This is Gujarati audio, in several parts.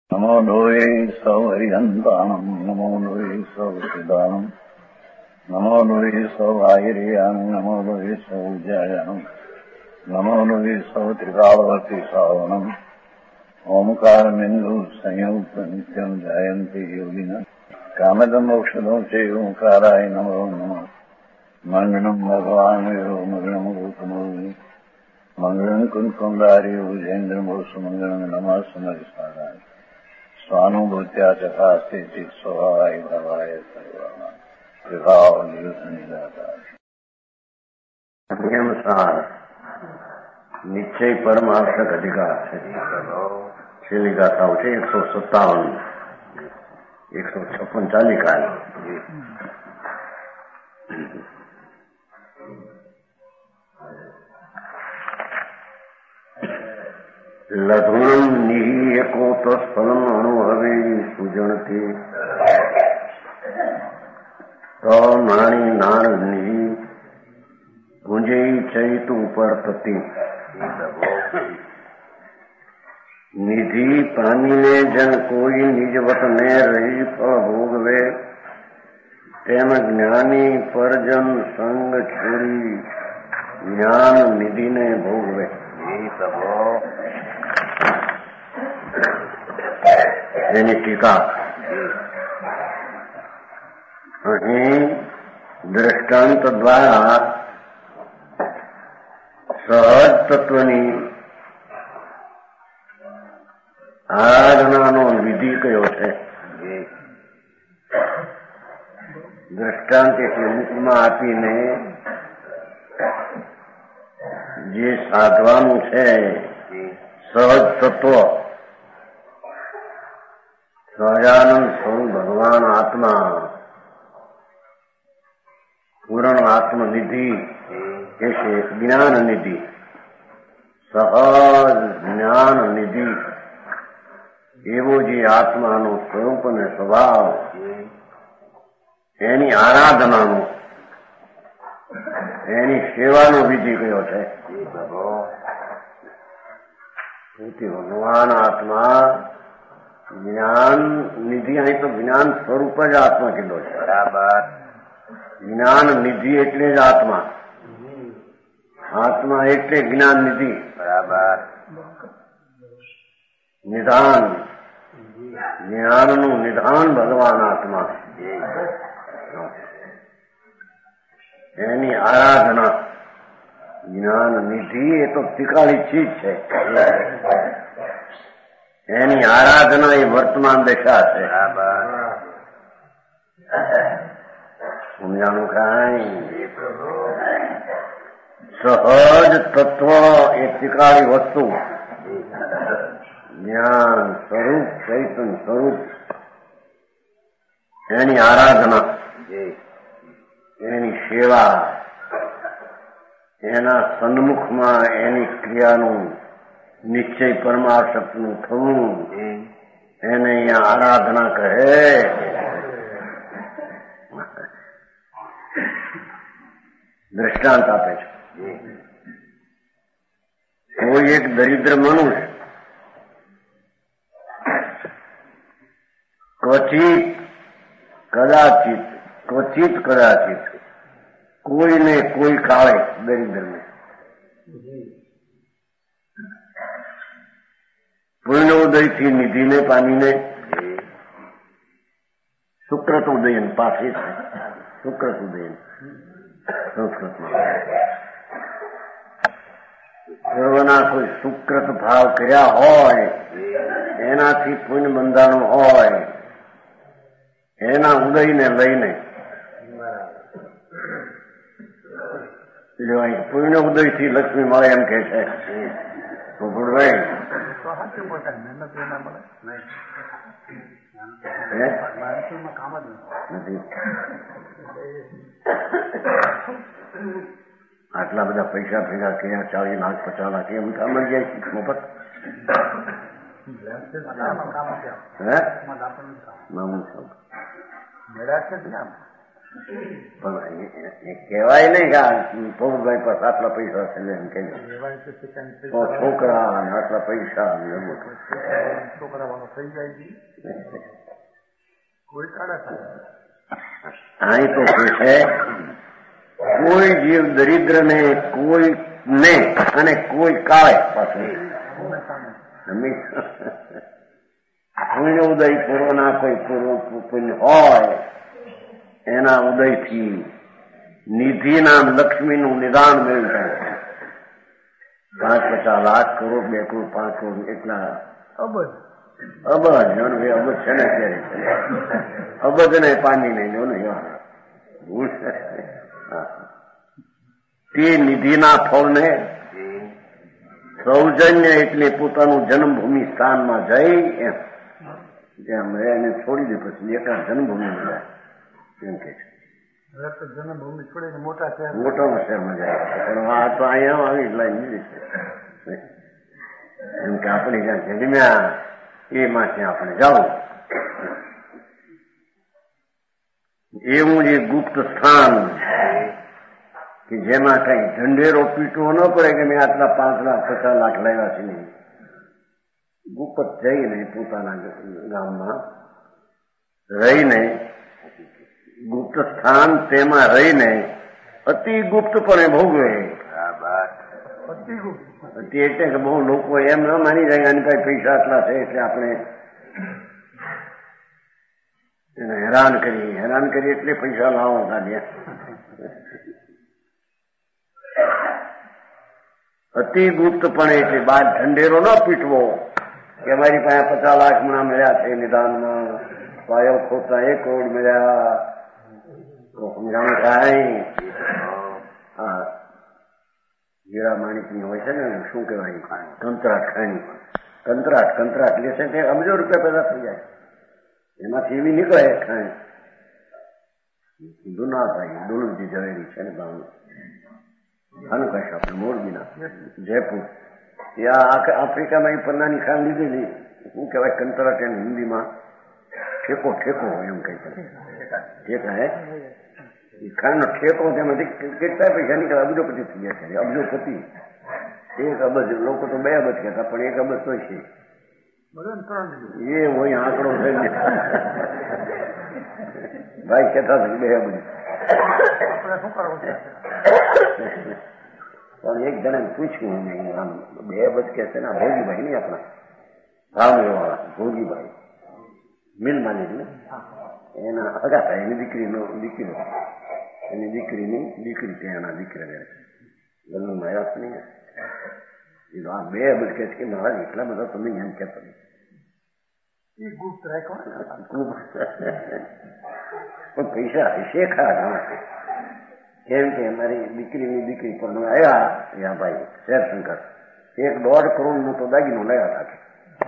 नमो लोये सौहरिहन्ताणम् नमो लोये सौचिदानम् नमो लोये सौभागिर्यानम् नमो लोये सौजायानम् नमो लोये सौत्रिकालवती सावनम् ओंकारमिन्दु संयुक्त नित्यम् जायन्ति योगिनः कामदम् मोक्षदम् चैव ओंकाराय नमो नमः मङ्गलम् भगवान् विरो मङ्गलम् रूपमोहि मङ्गलम् कुन्कुण्डारि भुजेन्द्रमोसुमङ्गलम् नमः समरिसाराय स्वानुभूत्या चकास्ते स्वभावाय भवाय सर्वाणां विभाव नियमसार निश्चय परमार्थक अधिकार છે છેલ્લી ગાથાઓ છે 157 156 ચાલી કાલ લઘુણમ નિહિ એકોત ફલમ અનુભવે સુજણથી તો નાણી નાણ નિહિ ગુંજે ચૈતુ ઉપર તતિ નિધિ પામીને જન કોઈ નિજવત ને રહી ફળ ભોગવે તેમ જ્ઞાની પરજન સંગ છોડી જ્ઞાન નિધિને ભોગવે. એની ટીકા અહીં દ્રષ્ટાંત દ્વારા સહજ તત્વની આરાધનાનો વિધિ કયો છે. દ્રષ્ટાંત એટલે મુખમાં આપીને જે સાધવાનું છે સહજ તત્વ સહજાનંદ સ્વરૂપ ભગવાન આત્મા પૂર્ણ આત્મનિધિ એ છે જ્ઞાન નિધિ. સહજ જ્ઞાન નિધિ એવો જે આત્માનો સ્વરૂપ અને સ્વભાવ એની આરાધનાનો એની સેવાનો વિધિ કયો છે. ભગવાન આત્મા જ્ઞાન નિધિ અહીં તો જ્ઞાન સ્વરૂપ જ આત્મા કીધો છે. બરાબર. જ્ઞાન નિધિ એટલે જ આત્મા. આત્મા એટલે જ્ઞાન નિધિ. બરાબર. નિધાન જ્ઞાનનું નિધાન ભગવાન આત્મા એની આરાધના જ્ઞાન નિધિ એ તો તિકાળી ચીજ છે. એની આરાધના એ વર્તમાન દશા છે. સમજાણું કાંઈ સહજ તત્વ એ તિકાળી વસ્તુ જ્ઞાન સ્વરૂપ ચૈતન્ય સ્વરૂપ એની આરાધના એની સેવા એના સન્મુખમાં એની ક્રિયાનું નિશ્ચય પરમાશક્તિનું થવું એને અહીંયા આરાધના કહે. દ્રષ્ટાંત આપે છે. કોઈ એક દરિદ્ર મનુષ્ય ક્વચિત કદાચિત કોઈને કોઈ કાળે દરિદ્રને પૂર્ણોદયથી નિધિને પામીને સુકૃતોદયન પાસે છે. સુકૃતોદયન સંસ્કૃતમાં સર્વના કોઈ સુકૃત ભાવ કર્યા હોય એનાથી પુણ્ય બંધાણું હોય એના ઉદયને લઈને પુણ્ય ઉદયથી લક્ષ્મી મળે એમ કે છે. ભાઈ આટલા બધા પૈસા ભેગા કર્યા 40 લાખ 50 લાખ એમ કામ મળી જાય મફત. પણ એ કહેવાય નહીં કે પ્રભુભાઈ પાસે આટલા પૈસા છે એમ કે છોકરા અને આટલા પૈસા છોકરાવાનો થઈ જાય કોઈ કાઢા અહીં તો શું છે, કોઈ જીવ દરિદ્ર ને કોઈ ને અને કોઈ કાળે પાછું પુણ્ય ઉદય પૂર્વના કોઈ પુણ્ય હોય એના ઉદયથી નિધિના લક્ષ્મીનું નિદાન મેળવી જાય. 5-50 લાખ કરોડ 2 કરોડ 5 કરોડ એટલા અબજ અબજ છે ને અત્યારે અબજ ને પાણી નહીં જો ને તે નિધિના ફળને સૌજન્ય એટલે પોતાનું જન્મભૂમિ સ્થાનમાં જઈ એમ ત્યાં એને છોડી દે પછી એકાદ જન્મભૂમિ જાય એમ કે છે. જન્મભૂમિ છોડીને મોટા શહેરમાં જાય પણ આ તો અહીંયા આવી લાઈન લીધી છે એમ કે આપણે જ્યાં જન્મ્યા એમાં ત્યાં આપણે જવું. એવું જે ગુપ્ત સ્થાન કે જેમાં કઈ ઢંઢેરો પીટવો ન પડે કે મેં આટલા 5 લાખ 50 લાખ લાવ્યા છે નહીં. ગુપ્ત જઈને પોતાના ગામમાં રહીને ગુપ્ત સ્થાન તેમાં રહીને અતિ ગુપ્તપણે ભોગવે. એટલે કે બહુ લોકો એમ ન માની જાય આની પાસે પૈસા આટલા છે એટલે આપણે એને હેરાન કરી એટલે પૈસા લાવો કાઢ્યા. અતિ ગુપ્તપણે એટલે બાદ ઢંઢેરો ન પીટવો કે અમારી પાસે 50 લાખ મણા મળ્યા છે નિદાનમાં, પાયો ખોટા 1 કરોડ મળ્યા તો સમજાણું થાય. હા, હીરા માણિકની હોય છે ને શું કહેવાય કંતરાટ ખાણી, કંતરાટ લેશે તે અબજો રૂપિયા પેદા થઈ જાય એમાંથી એવી નીકળે ખાણી. દુના થાય ડોલુજી ઝવેરી છે ને ગામ હાનુકાશ આપણે મોરબીના જયપુર ત્યાં આફ્રિકામાં એ પન્નાની ખાંડ લીધેલી. શું કહેવાય કંતરાટ એને હિન્દીમાં ઠેકો એમ કહી ઠેકા હે એ ખાંડનો ઠેકો તેમાંથી કેટલા પૈસા નીકળે અબજોપતિ થઈ ગયા છે. અબજોપતિ 1 અબજ લોકો તો 2 અબજ કહેતા પણ 1 અબજ તો છે એ હોય આંકડો છે ભાઈ કહેતા 2 અબજ. પણ એક જણાને પૂછ્યું આમ 2 અબજ કે છે ને ભોગીભાઈ નહીં આપણા ભાવનગર વાળા ભોગીભાઈ મિલ માલિક ને એના હગા થાય એની દીકરીનો એની દીકરી ત્યાંના દીકરા રહે છે ગલ્લુમાં આવ્યા છે નહીં. આ 2 અબજ કે છે કે મહારાજ એટલા બધા તમે એમ કહેતા નહીં ગુપ્ત રાખો પણ પૈસા હશે ખરા ઘણા. કેમ કે અમારી દીકરી પર આવ્યા ત્યાં ભાઈ શેરશંકર 1.5 કરોડનો તો દાગીનો લાવ્યા હતા.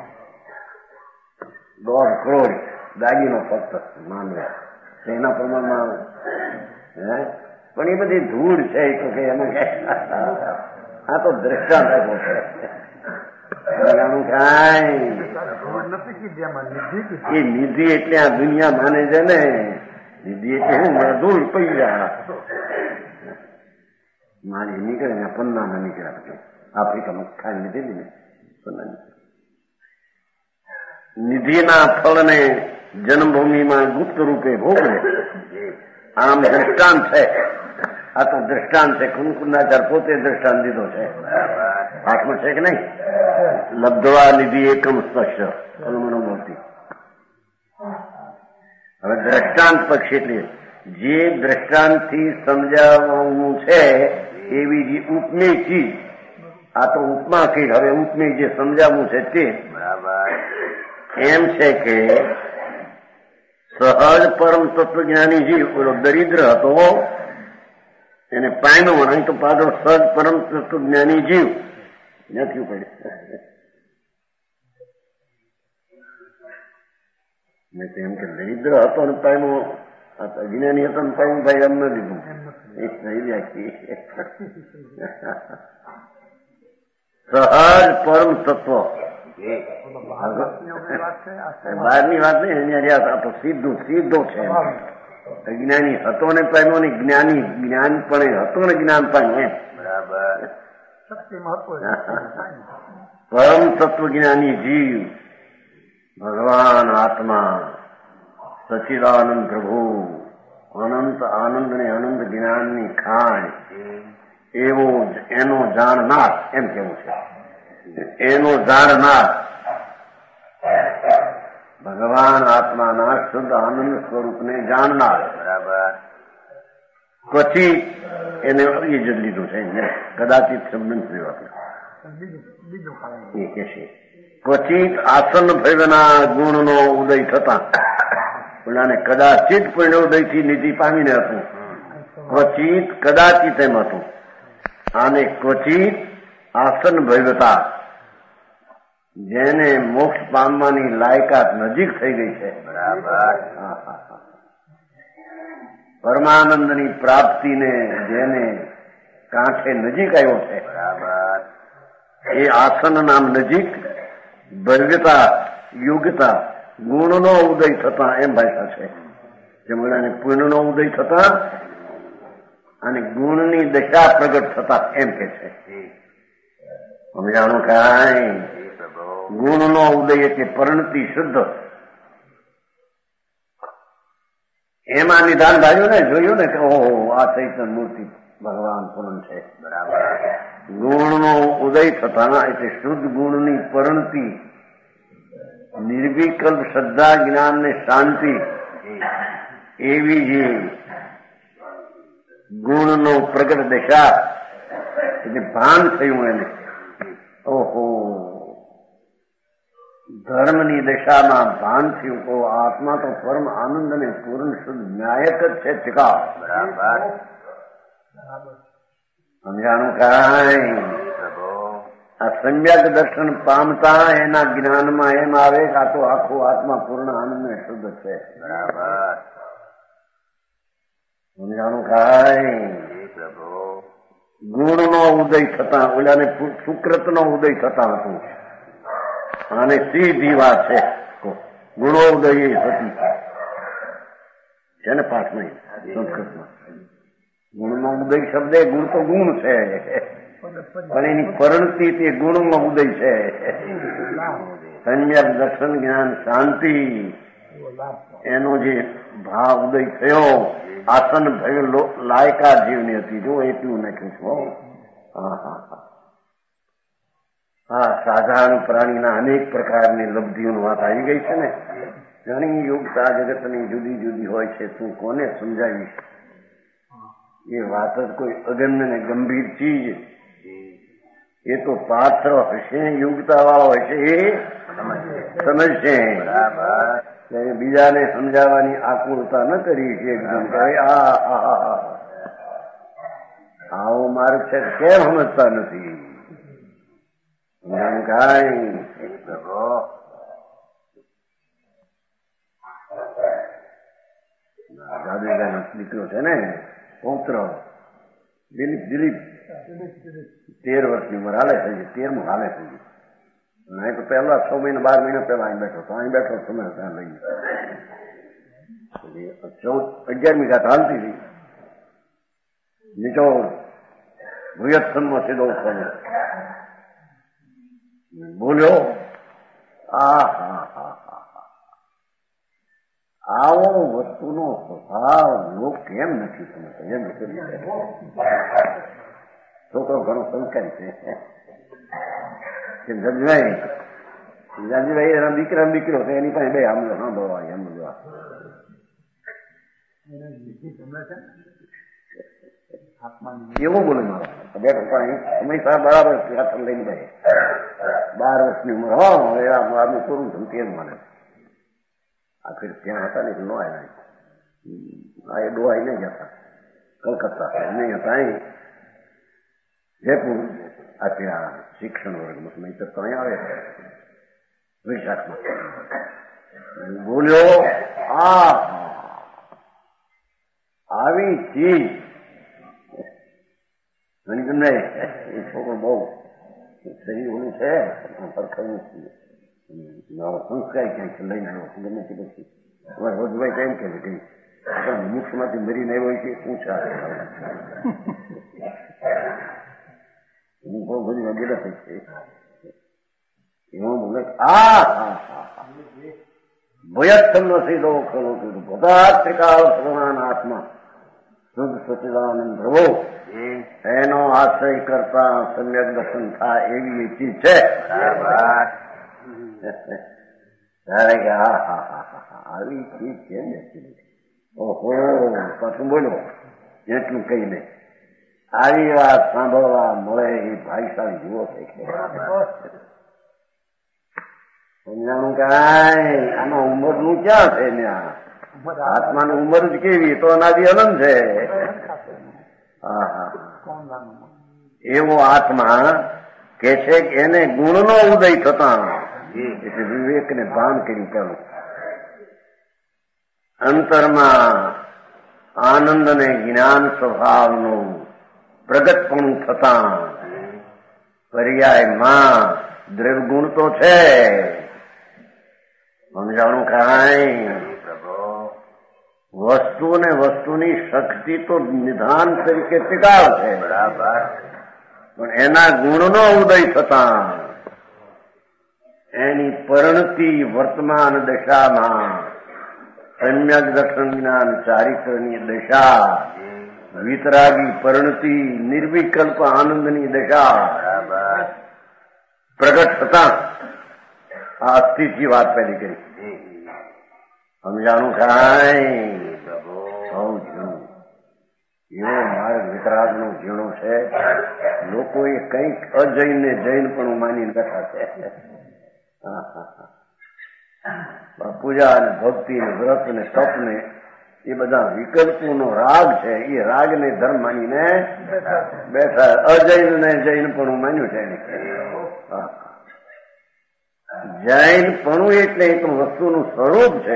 1.5 કરોડ દાગીનો ફક્ત માનવા એના પ્રમાણમાં પણ એ બધી ધૂળ છે તો કે એમાં આ તો દ્રષ્ટાંત આપ્યો છે. એ નિધિ એટલે આ દુનિયા માને છે ને નિધિ એટલે હું ધૂળ પૈસા મારી નીકળે ને પન્નાના નીકળ્યા પછી આફ્રિકામાં ખાઈ લીધેલી ને પન્નાની નિધિના ફળને જન્મભૂમિમાં ગુપ્ત રૂપે ભોગવે. આમ દ્રષ્ટાંત છે. આ તો દ્રષ્ટાંત છે. કુંકુનાચાર પોતે દ્રષ્ટાંત દીધો છે. હાથમાં છે કે નહીં? લબ્ધવા નિધિ એકમ સ્પર્શ મૂર્તિ. હવે દ્રષ્ટાંત પક્ષ એટલે જે દ્રષ્ટાંતથી સમજાવવાનું છે એવી જે ઉપમેય ચીજ. આ તો ઉપમા કઈ હવે ઉપમેય જે સમજાવવું છે તે એમ છે કે સહજ પરમ તત્વજ્ઞાની જીવ ઓલો દરિદ્ર હતો એને પામ્યો અહીં તો પાછો સહજ પરમ તત્વજ્ઞાની જીવ નથી પડે. મેં તો એમ કે દરિદ્ર હતો ને પામ્યો અજ્ઞાની હતો ને પામ્યું ભાઈ એમ ન દીધું સહજ પરમ તત્વ બહારની વાત નહીં અહીંયા તો સીધો છે અજ્ઞાની હતો ને પામ્યો ને જ્ઞાની જ્ઞાન પણ હતો ને જ્ઞાન પામ્યો. બરાબર. શક્તિમાં હતો પરમ તત્વજ્ઞાની જીવ ભગવાન આત્મા સચિદાનંદ પ્રભુ અનંત આનંદ ને અનંત જ્ઞાનની ખાણ એવો એનો જાણનાર એમ કેવું છે. એનો જાણનાર ભગવાન આત્માના શુદ્ધ આનંદ સ્વરૂપને જાણનાર. બરાબર. પછી એને એ જ લીધું છે કદાચિત શબ્દ નથી વાપર્યો. બીજું કારણ એ કે છે પછી આસન ભૈવના ગુણનો ઉદય થતા પેલાને કદાચિત પુણ્યોદયથી નિધિ પામીને હતું. ક્વચિત કદાચિત એમ હતું. આને ક્વચિત આસન ભૈવતા જેને મોક્ષ પામવાની લાયકાત નજીક થઈ ગઈ છે. બરાબર. પરમાનંદની પ્રાપ્તિને જેને કાંઠે નજીક આવ્યો છે. બરાબર. એ આસન નામ નજીક ભવ્યતા યોગ્યતા ગુણનો ઉદય થતા એમ ભાષા છે. જમણાને પુણ્યનો ઉદય થતા અને ગુણની દશા પ્રગટ થતા એમ કે છે. સમજાણું કાંઈ? ગુણનો ઉદય એટલે પરિણતિ શુદ્ધ. એમાં નિદાન ધાર્યું ને જોયું ને કે ઓહો આ ચૈતન્ય મૂર્તિ ભગવાન પૂર્ણ છે. બરાબર. ગુણનો ઉદય થતા એટલે શુદ્ધ ગુણની પરિણતિ નિર્વિકલ્પ શ્રદ્ધા જ્ઞાન ને શાંતિ એવી જે ગુણનો પ્રગટ દશા એટલે ભાન થયું એને. ઓહો ધર્મની દશામાં ભાન થયું તો આત્મા તો પરમ આનંદ અને પૂર્ણ શુદ્ધ ન્યાયક જ છે. ટીકા. બરાબર. સમજાણું કાંઈ? આ સમ્યક દર્શન પામતા એના જ્ઞાનમાં એમ આવે કે આ તો આખો આત્મા પૂર્ણ આનંદ ને શુદ્ધ છે. બરાબર. સમજાણું કાંઈ? ગુણનો ઉદય થતા ઓલાને સુકૃતનો ઉદય થતા હતું. અને સીધી વાત છે ગુણો ઉદય એ થતી છે ને પાઠમાં સંસ્કૃતમાં. ગુણનો ઉદય શબ્દ ગુણ તો ગુણ છે પણ એની પરિણતિ તે ગુણમાં ઉદય છે. સમ્યક દર્શન જ્ઞાન શાંતિ એનો જે ભાવ ઉદય થયો આસન ભયો લાયકા જીવની હતી. જો એટલું નાખ્યું છું. હા સાધારણ પ્રાણીના અનેક પ્રકારની લબ્ધિઓની વાત આવી ગઈ છે ને. ઘણી યોગતા જગતની જુદી જુદી હોય છે. તું કોને સમજાવીશ? એ વાત જ કોઈ અગમ્ય ને ગંભીર ચીજ. એ તો પાત્ર હશે યોગ્યતા વાળો હશે એ સમજશે. બીજાને સમજાવવાની આકુળતા ન કરી છે. એકદમ આવો માર્ગ છે કેમ સમજતા નથી? કાંઈ દાદા દીકરો છે ને પૌત્ર દિલીપ 13 વર્ષની ઉંમર હાલે થઈ ગઈ. 13મું હાલે થઈ ગયું. અહીં તો પહેલા 6 મહિના 12 મહિના પહેલા અહીં બેઠો હતો. અહીં બેઠો તમે ત્યાં લઈ 11મી ગાત હાલતી હતી. નીચો ભૂયત્સનમાં સીધો ઉઠવાનો બોલ્યો. આવો વસ્તુનો સ્વભાવ લોક કેમ નથી સમજતો? એમ છોકરો ઘણો સંસ્કારી છે. જગભાઈ એના દીકરો છે એની પાસે 2 આમ સાંભળવા એમ જોવા એવું બોલે મારો બેઠો પણ હંમેશા બરાબર હાથ લઈને બે 12 વર્ષની ઉંમર આદમી પૂરું થયું તેમ મને આખી ત્યાં હતા ને ન આવ્યા. આ એ ડોહાઈ નહીં જતા કલકત્તા નહીં હતા. અહીં જયપુર આ શિક્ષણ વર્ગમાં નહીં તો અહીં આવે વિશાખમાં બોલ્યો. આવી ચીજ એ છોકરો બહુ શરીર ઓલું છે સરખવું સંસ્કાર ક્યાંક લઈને આવ્યો ગમે તે પછી રોજભાઈ કેમ કે મોક્ષમાંથી મરી નહીં હોય છે શું છે હું બહુ બધી વગેરે થઈ છે એમાં બોલે ભયત્તમ સીધો ખરો કીધું બધા ત્રિકાળ સર્વનાન આત્મા શુદ્ધ સચિદાનંદ પ્રભુ એનો આશ્રય કરતા સમ્યક દર્શન થાય એવી ચીજ છે. ત્યારે કે આવી ચીજ છે ને ઓહો પાછું બોલો એટલું કહીને આવી વાત સાંભળવા મળે એ ભાઈશાળી જુઓ છે. સમજાણું કાંઈ આમાં ઉંમરનું ક્યાં છે ત્યાં આત્માની ઉંમર જ કેવી તો અનાદિ અનંત છે. એવો આત્મા કે છે કે એને ગુણનો ઉદય થતા એટલે વિવેકને ભાન કરી ચાલુ અંતરમાં આનંદ અને જ્ઞાન સ્વભાવનું પ્રગટપણું થતા પર્યાયમાં દ્રવ્યગુણ તો છે સમજાણું કાંઈ વસ્તુ ને વસ્તુની શક્તિ તો નિધાન તરીકે ટીકાવ છે પણ એના ગુણનો ઉદય થતા એની પરિણતિ વર્તમાન દશામાં સમ્યક દર્શન જ્ઞાન ચારિત્રની દશા વિતરાગી પરિણતિ નિર્વિકલ્પ આનંદની દશા પ્રગટ થતા આ અસ્થિથી વાત પેલી કરી સમજાણું કાંઈ સૌ ઝીણું એવો માર્ગ વિતરાગનો ઝીણો છે. લોકોએ કંઈક અજૈનને જૈન પણ માનીને બેઠા છે. પૂજા અને ભક્તિ ને વ્રત ને તપ ને એ બધા વિકલ્પોનો રાગ છે એ રાગને ધર્મ માનીને બેઠા અજૈન ને જૈન પણ માન્યું છે. જૈન પણ એટલે એક વસ્તુનું સ્વરૂપ છે.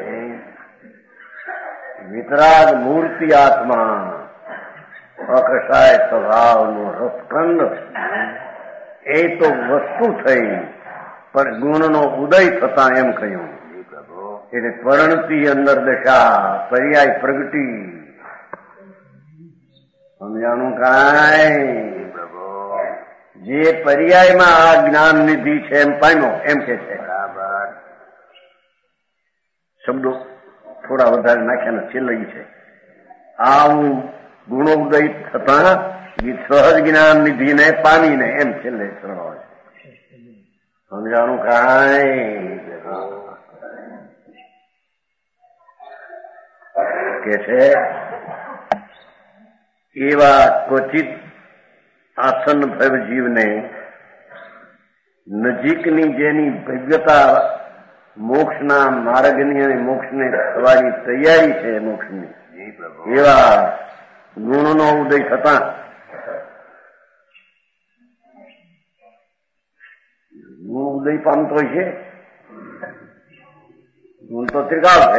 વિતરાગ મૂર્તિ આત્મા અકષાય સ્વભાવનો રસખંડ એ તો વસ્તુ થઈ પણ ગુણનો ઉદય થતા એમ કહ્યું એટલે પરિણતિ અંદર દશા પર્યાય પ્રગતિ સમજાણું કાંઈ જે પર્યાયમાં આ જ્ઞાન નિધિ છે એમ પામ્યો એમ કે છે. શબ્દો થોડા વધારે નાખ્યાના છેલ્લે છે આવું ગુણોદય થતા સહજ જ્ઞાન નિધિને પામીને એમ છેલ્લે શરણો છે. સમજાણું કાંઈ કે છે એવા ક્વચિત આસન ભવ જીવને નજીકની જેની ભવ્યતા મોક્ષના માર્ગની અને મોક્ષને થવાની તૈયારી છે મોક્ષની એવા ગુણનો ઉદય થતા ગુણ ઉદય પામતો છે. ગુણ તો ત્રિકાળ છે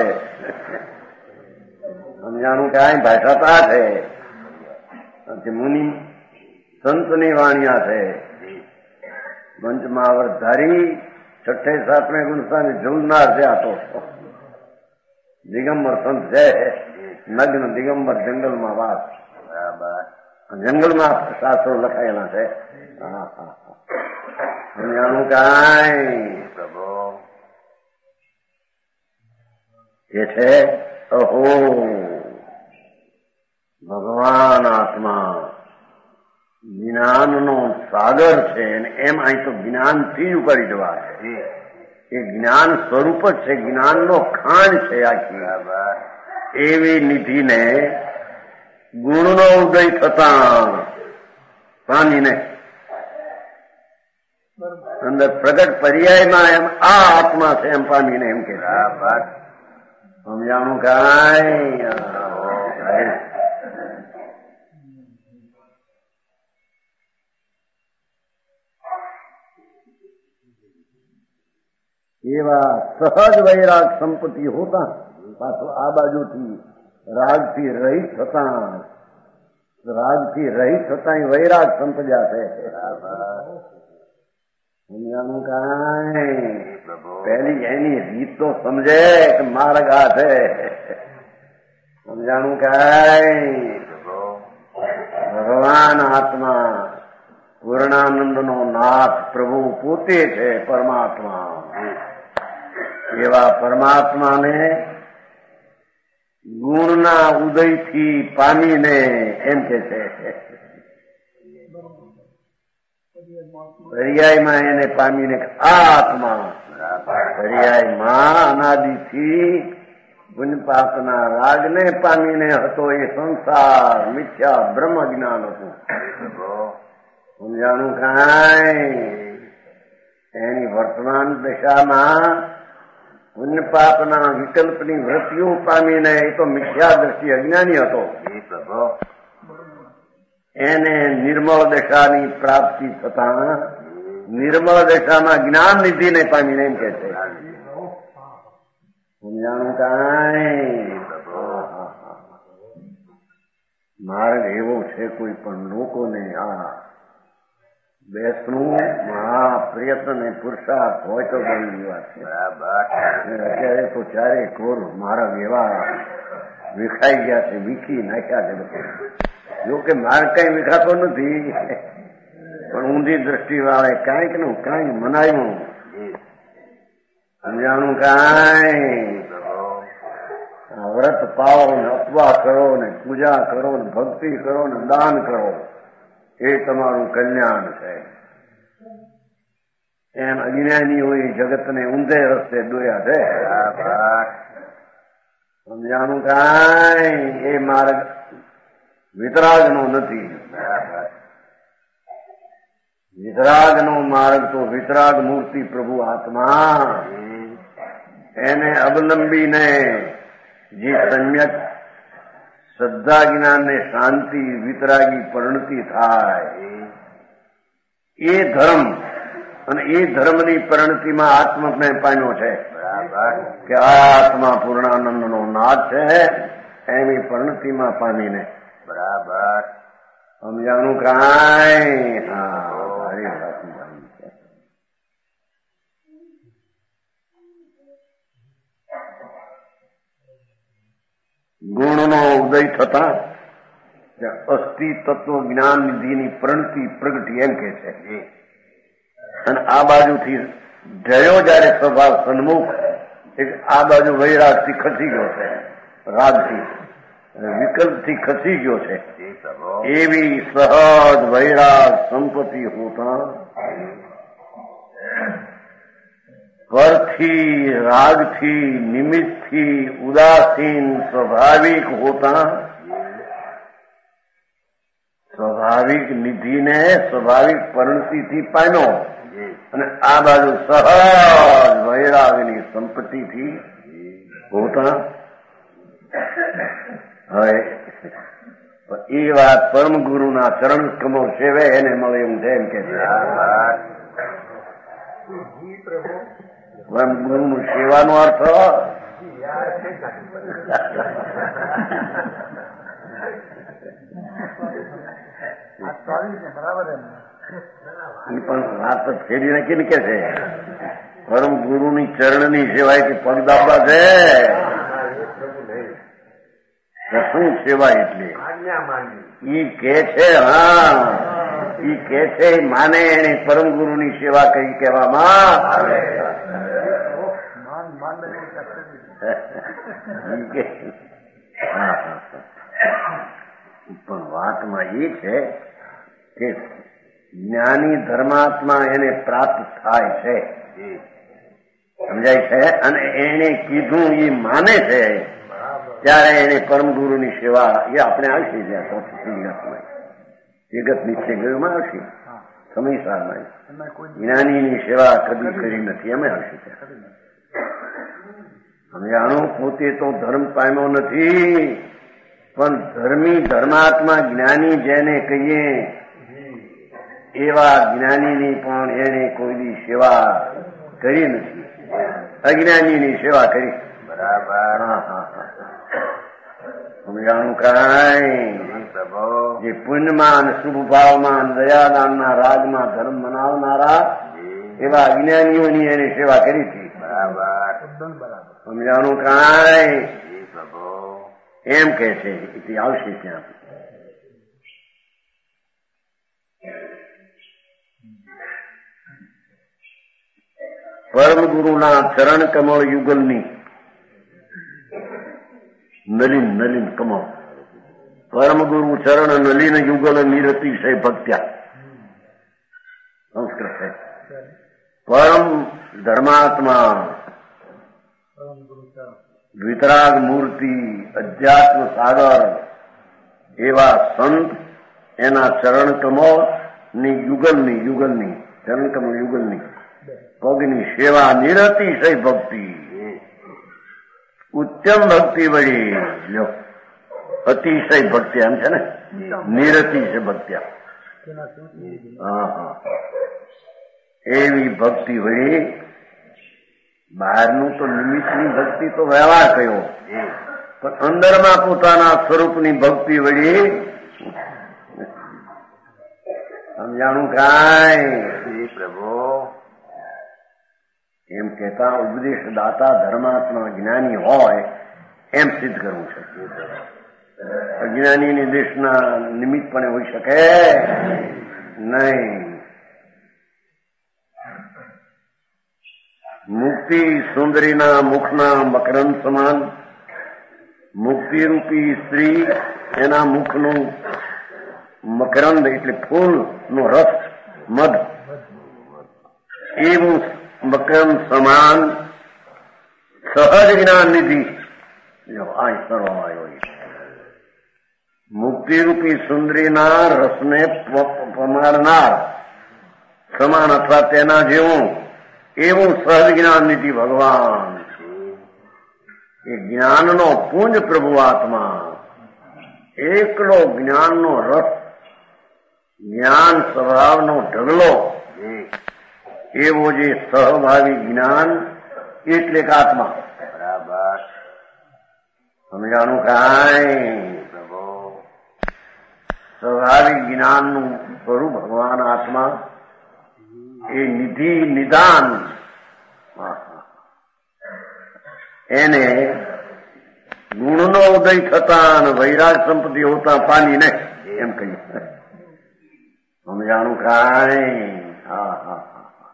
સમજાણું કાંઈ ભાષાતા છે મુનિ સંતની વાણિયા છે પંચમહાવર્તધારી છઠ્ઠે સાતમે ગુણસ્થાને ઝૂલનાર છે. આ તો દિગંબર સંત છે નગ્ન દિગંબર જંગલમાં વાત જંગલમાં શાસ્ત્રો લખાયેલા છે. સમજાણું કાંઈ કે છે અહો ભગવાન આત્મા જ્ઞાનનો સાગર છે અને એમ અહીં તો જ્ઞાનથી જ ઉપાડી જવા છે. એ જ્ઞાન સ્વરૂપ જ છે જ્ઞાનનો ખાંડ છે આખી એવી નિધિને ગુણનો ઉદય થતા પામીને અંદર પ્રગટ પર્યાયમાં એમ આ આત્મા છે એમ પામીને એમ કે સમજાણું કાંઈ એવા સહજ વૈરાગ સંપત્તિ હોતા પાછો આ બાજુથી રાગથી રહિત થતા વૈરાગ સંપજ્યા છે. સમજાનું કાંઈ પહેલી એની રીત તો સમજે કે માર્ગ આ છે સમજાણું કાંઈ ભગવાન આત્મા પૂર્ણાનંદનો નાથ પ્રભુ પોતે છે પરમાત્મા. એવા પરમાત્માને ગુણના ઉદયથી પામીને એમ કે છે પર્યાયમાં એને પામીને આ આત્મા પર્યાયમાં અનાદિથી પુણ્યપાપના રાગને પામીને હતો એ સંસાર મિથ્યા બ્રહ્મ જ્ઞાન હતું. સમજાણું કાંઈ? એની વર્તમાન દશામાં પુણ્યપાપના વિકલ્પની વૃત્તિઓ પામીને એ તો મિથ્યા દ્રષ્ટિ અજ્ઞાની હતો. એને નિર્મળ દશાની પ્રાપ્તિ થતા નિર્મળ દશામાં જ્ઞાન નિધિને પામીને એમ કે છે. સમજાણું કાંઈ? માર્ગ એવો છે કોઈ પણ લોકોને આ બેસનું મહાપ્રયત્ન ને પુરુષાર્થ હોય તો બની વાત છે. અત્યારે તો ચારે કોર મારા એવા વિખાઈ ગયા છે, વીખી નાખ્યા છે બધા. જો કે માર્ગ કઈ વિખાતો નથી, પણ ઊંધી દ્રષ્ટિ વાળે કાંઈક નું કાંઈ મનાયું. સમજાણું કાંઈ? વ્રત પાવો ને અપવાસ કરો ને પૂજા કરો ને ભક્તિ કરો ને દાન કરો, એ તમારું કલ્યાણ છે. એમ અજ્ઞાનીઓએ જગતને ઊંધે રસ્તે દોર્યા છે. સમજાણું કાંઈ? એ માર્ગ વિતરાગનો નથી. વિતરાગનો માર્ગ તો વિતરાગ મૂર્તિ પ્રભુ આત્મા એને અવલંબીને જે સમ્યક શ્રદ્ધા જ્ઞાન ને શાંતિ વિતરાગી પરિણતિ થાય એ ધર્મ, અને એ ધર્મની પરિણતિમાં આત્મને પામ્યો છે કે આ આત્મા પૂર્ણાનંદનો નાથ છે. એની પરિણતિમાં પામીને બરાબર. સમજાણું કાંઈ? હા, સારી વાત છે. ગુણનો ઉદય થતા અસ્થિ તત્વ જ્ઞાન નિધિની પરિણતિ પ્રગટી એમ કે છે. અને આ બાજુથી જયો જયારે સ્વભાવ સન્મુખ, આ બાજુ વૈરાગથી ખસી ગયો છે, રાગથી વિકલ્પથી ખસી ગયો છે. એવી સહજ વૈરાગ સંપત્તિ હોતા પરથી રાગથી નિમિત્તથી ઉદાસીન સ્વાભાવિક હોતા સ્વાભાવિક નિધિને સ્વાભાવિક પરિણતિથી પામ્યો, અને આ બાજુ સહજ વૈરાગની સંપત્તિથી હોતા. હવે એ વાત પરમ ગુરુના ચરણ કમળ સેવે એને મળે એમ છે. એમ કે પરમ ગુરુનું સેવાનો અર્થ પણ વાત તો ફેરી નાખીને કે છે પરમ ગુરુની ચરણની સેવાય કે પગ દાબા છે. શું સેવા એટલે ઈ કે છે? હા, ઈ કે છે માને એને પરમ ગુરુની સેવા કઈ કહેવામાં આવે. પણ વાતમાં એ છે કે જ્ઞાની ધર્માત્મા એને પ્રાપ્ત થાય છે, સમજાય છે. અને એને કીધું એ માને છે ત્યારે એને પરમ ગુરુની સેવા એ આપણે આવશે. જગતની સેવામાં આવશે, સમયસારમાં. જ્ઞાનીની સેવા કદી કરી નથી, અમે આવશે. સમજાણું? પોતે તો ધર્મ પામ્યો નથી, પણ ધર્મી ધર્માત્મા જ્ઞાની જેને કહીએ એવા જ્ઞાનીની પણ એને કોઈની સેવા કરી નથી, અજ્ઞાનીની સેવા કરી. બરાબર. હા હા હા. સમજાણું કાંઈ? જે પુણ્યમાં, શુભ ભાવમાં, દયાદાનના રાગમાં ધર્મ મનાવનારા એવા અજ્ઞાનીઓની એની સેવા કરી હતી. બરાબર. સમજાણું કાંઈ? એમ કે છે એ આવશે ત્યાં. પરમ ગુરુના ચરણ કમળ યુગલની નલિન નલિન કમળ, પરમ ગુરુ ચરણ નલિન યુગલ નિરતિશય ભક્ત્યા. સંસ્કૃત છે. પરમ ધર્માત્મા વિતરાગ મૂર્તિ અધ્યાત્મ સાગર એવા સંત એના ચરણ કમળ ની યુગલની ચરણ કમળ યુગલની પગની સેવા નિરતિશય ભક્તિ, ઉત્તમ ભક્તિ વળી લ્યો, અતિશય ભક્તિ એમ છે ને, નિરતિશય ભક્ત્યા. હા, એવી ભક્તિ વળી. બહારનું તો નિમિત્તની ભક્તિ તો વ્યવહાર કયો, પણ અંદરમાં પોતાના સ્વરૂપની ભક્તિ વળી સમજાણું કાંઈ પ્રભુ એમ કહેતા ઉપદેશ દાતા ધર્માત્મા જ્ઞાની હોય એમ સિદ્ધ કરવું છે. અજ્ઞાનીની દેશના નિમિત્તપણે હોઈ શકે નહીં. મુક્તિ સુંદરીના મુખના મકરંદ સમાન, મુક્તિરૂપી સ્ત્રી એના મુખનું મકરંદ એટલે ફૂલનો રસ મધ, એવું મકરંદ સમાન સહજ જ્ઞાન નિધિ આ કરવામાં આવ્યો. મુક્તિરૂપી સુંદરીના રસને પમાડનાર સમાન અથવા તેના જેવું એવું સહજ જ્ઞાન નિધિ ભગવાન. એ જ્ઞાનનો પુંજ પ્રભુ આત્મા, એકલો જ્ઞાનનો રસ, જ્ઞાન સ્વભાવનો ઢગલો, એવો જે સહભાવી જ્ઞાન એટલે કે આત્મા. બરાબર સમજાણું કાંઈ પ્રભુ સ્વભાવી જ્ઞાનનું સ્વરૂપ ભગવાન આત્મા, એ નિધિ નિદાન એને ગુણનો ઉદય થતા અને વૈરાગ સંપત્તિ હોતા પામીને એમ કહ્યું. સમજાણું કાંઈ? હા હા હા.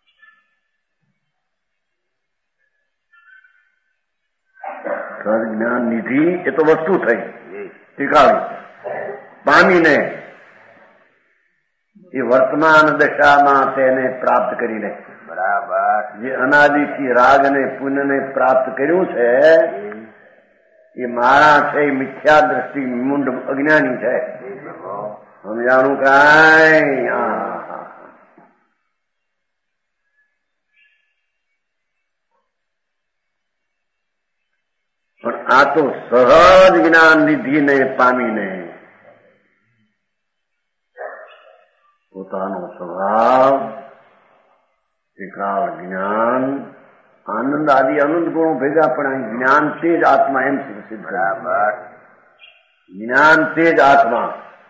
સર જ્ઞાન નિધિ એ તો વસ્તુ થઈ ટીકાવી, પામીને એ વર્તમાન દશામાં તેને પ્રાપ્ત કરીને બરાબર જે અનાદિથી રાગ અને પુણ્યને પ્રાપ્ત કર્યું છે એ મારા છે, એ મિથ્યા દ્રષ્ટિ મુંડ અજ્ઞાની છે. સમજાણું કાંઈ? પણ આ તો સહજ જ્ઞાન નિધિને પામીને પોતાનો સ્વભાવ, ત્રિકાળ જ્ઞાન, આનંદ આદિ અનંત ગુણો ભેગા પણ જ્ઞાન તે જ આત્મા એમ સિદ્ધ બરાબર જ્ઞાન તે જ આત્મા.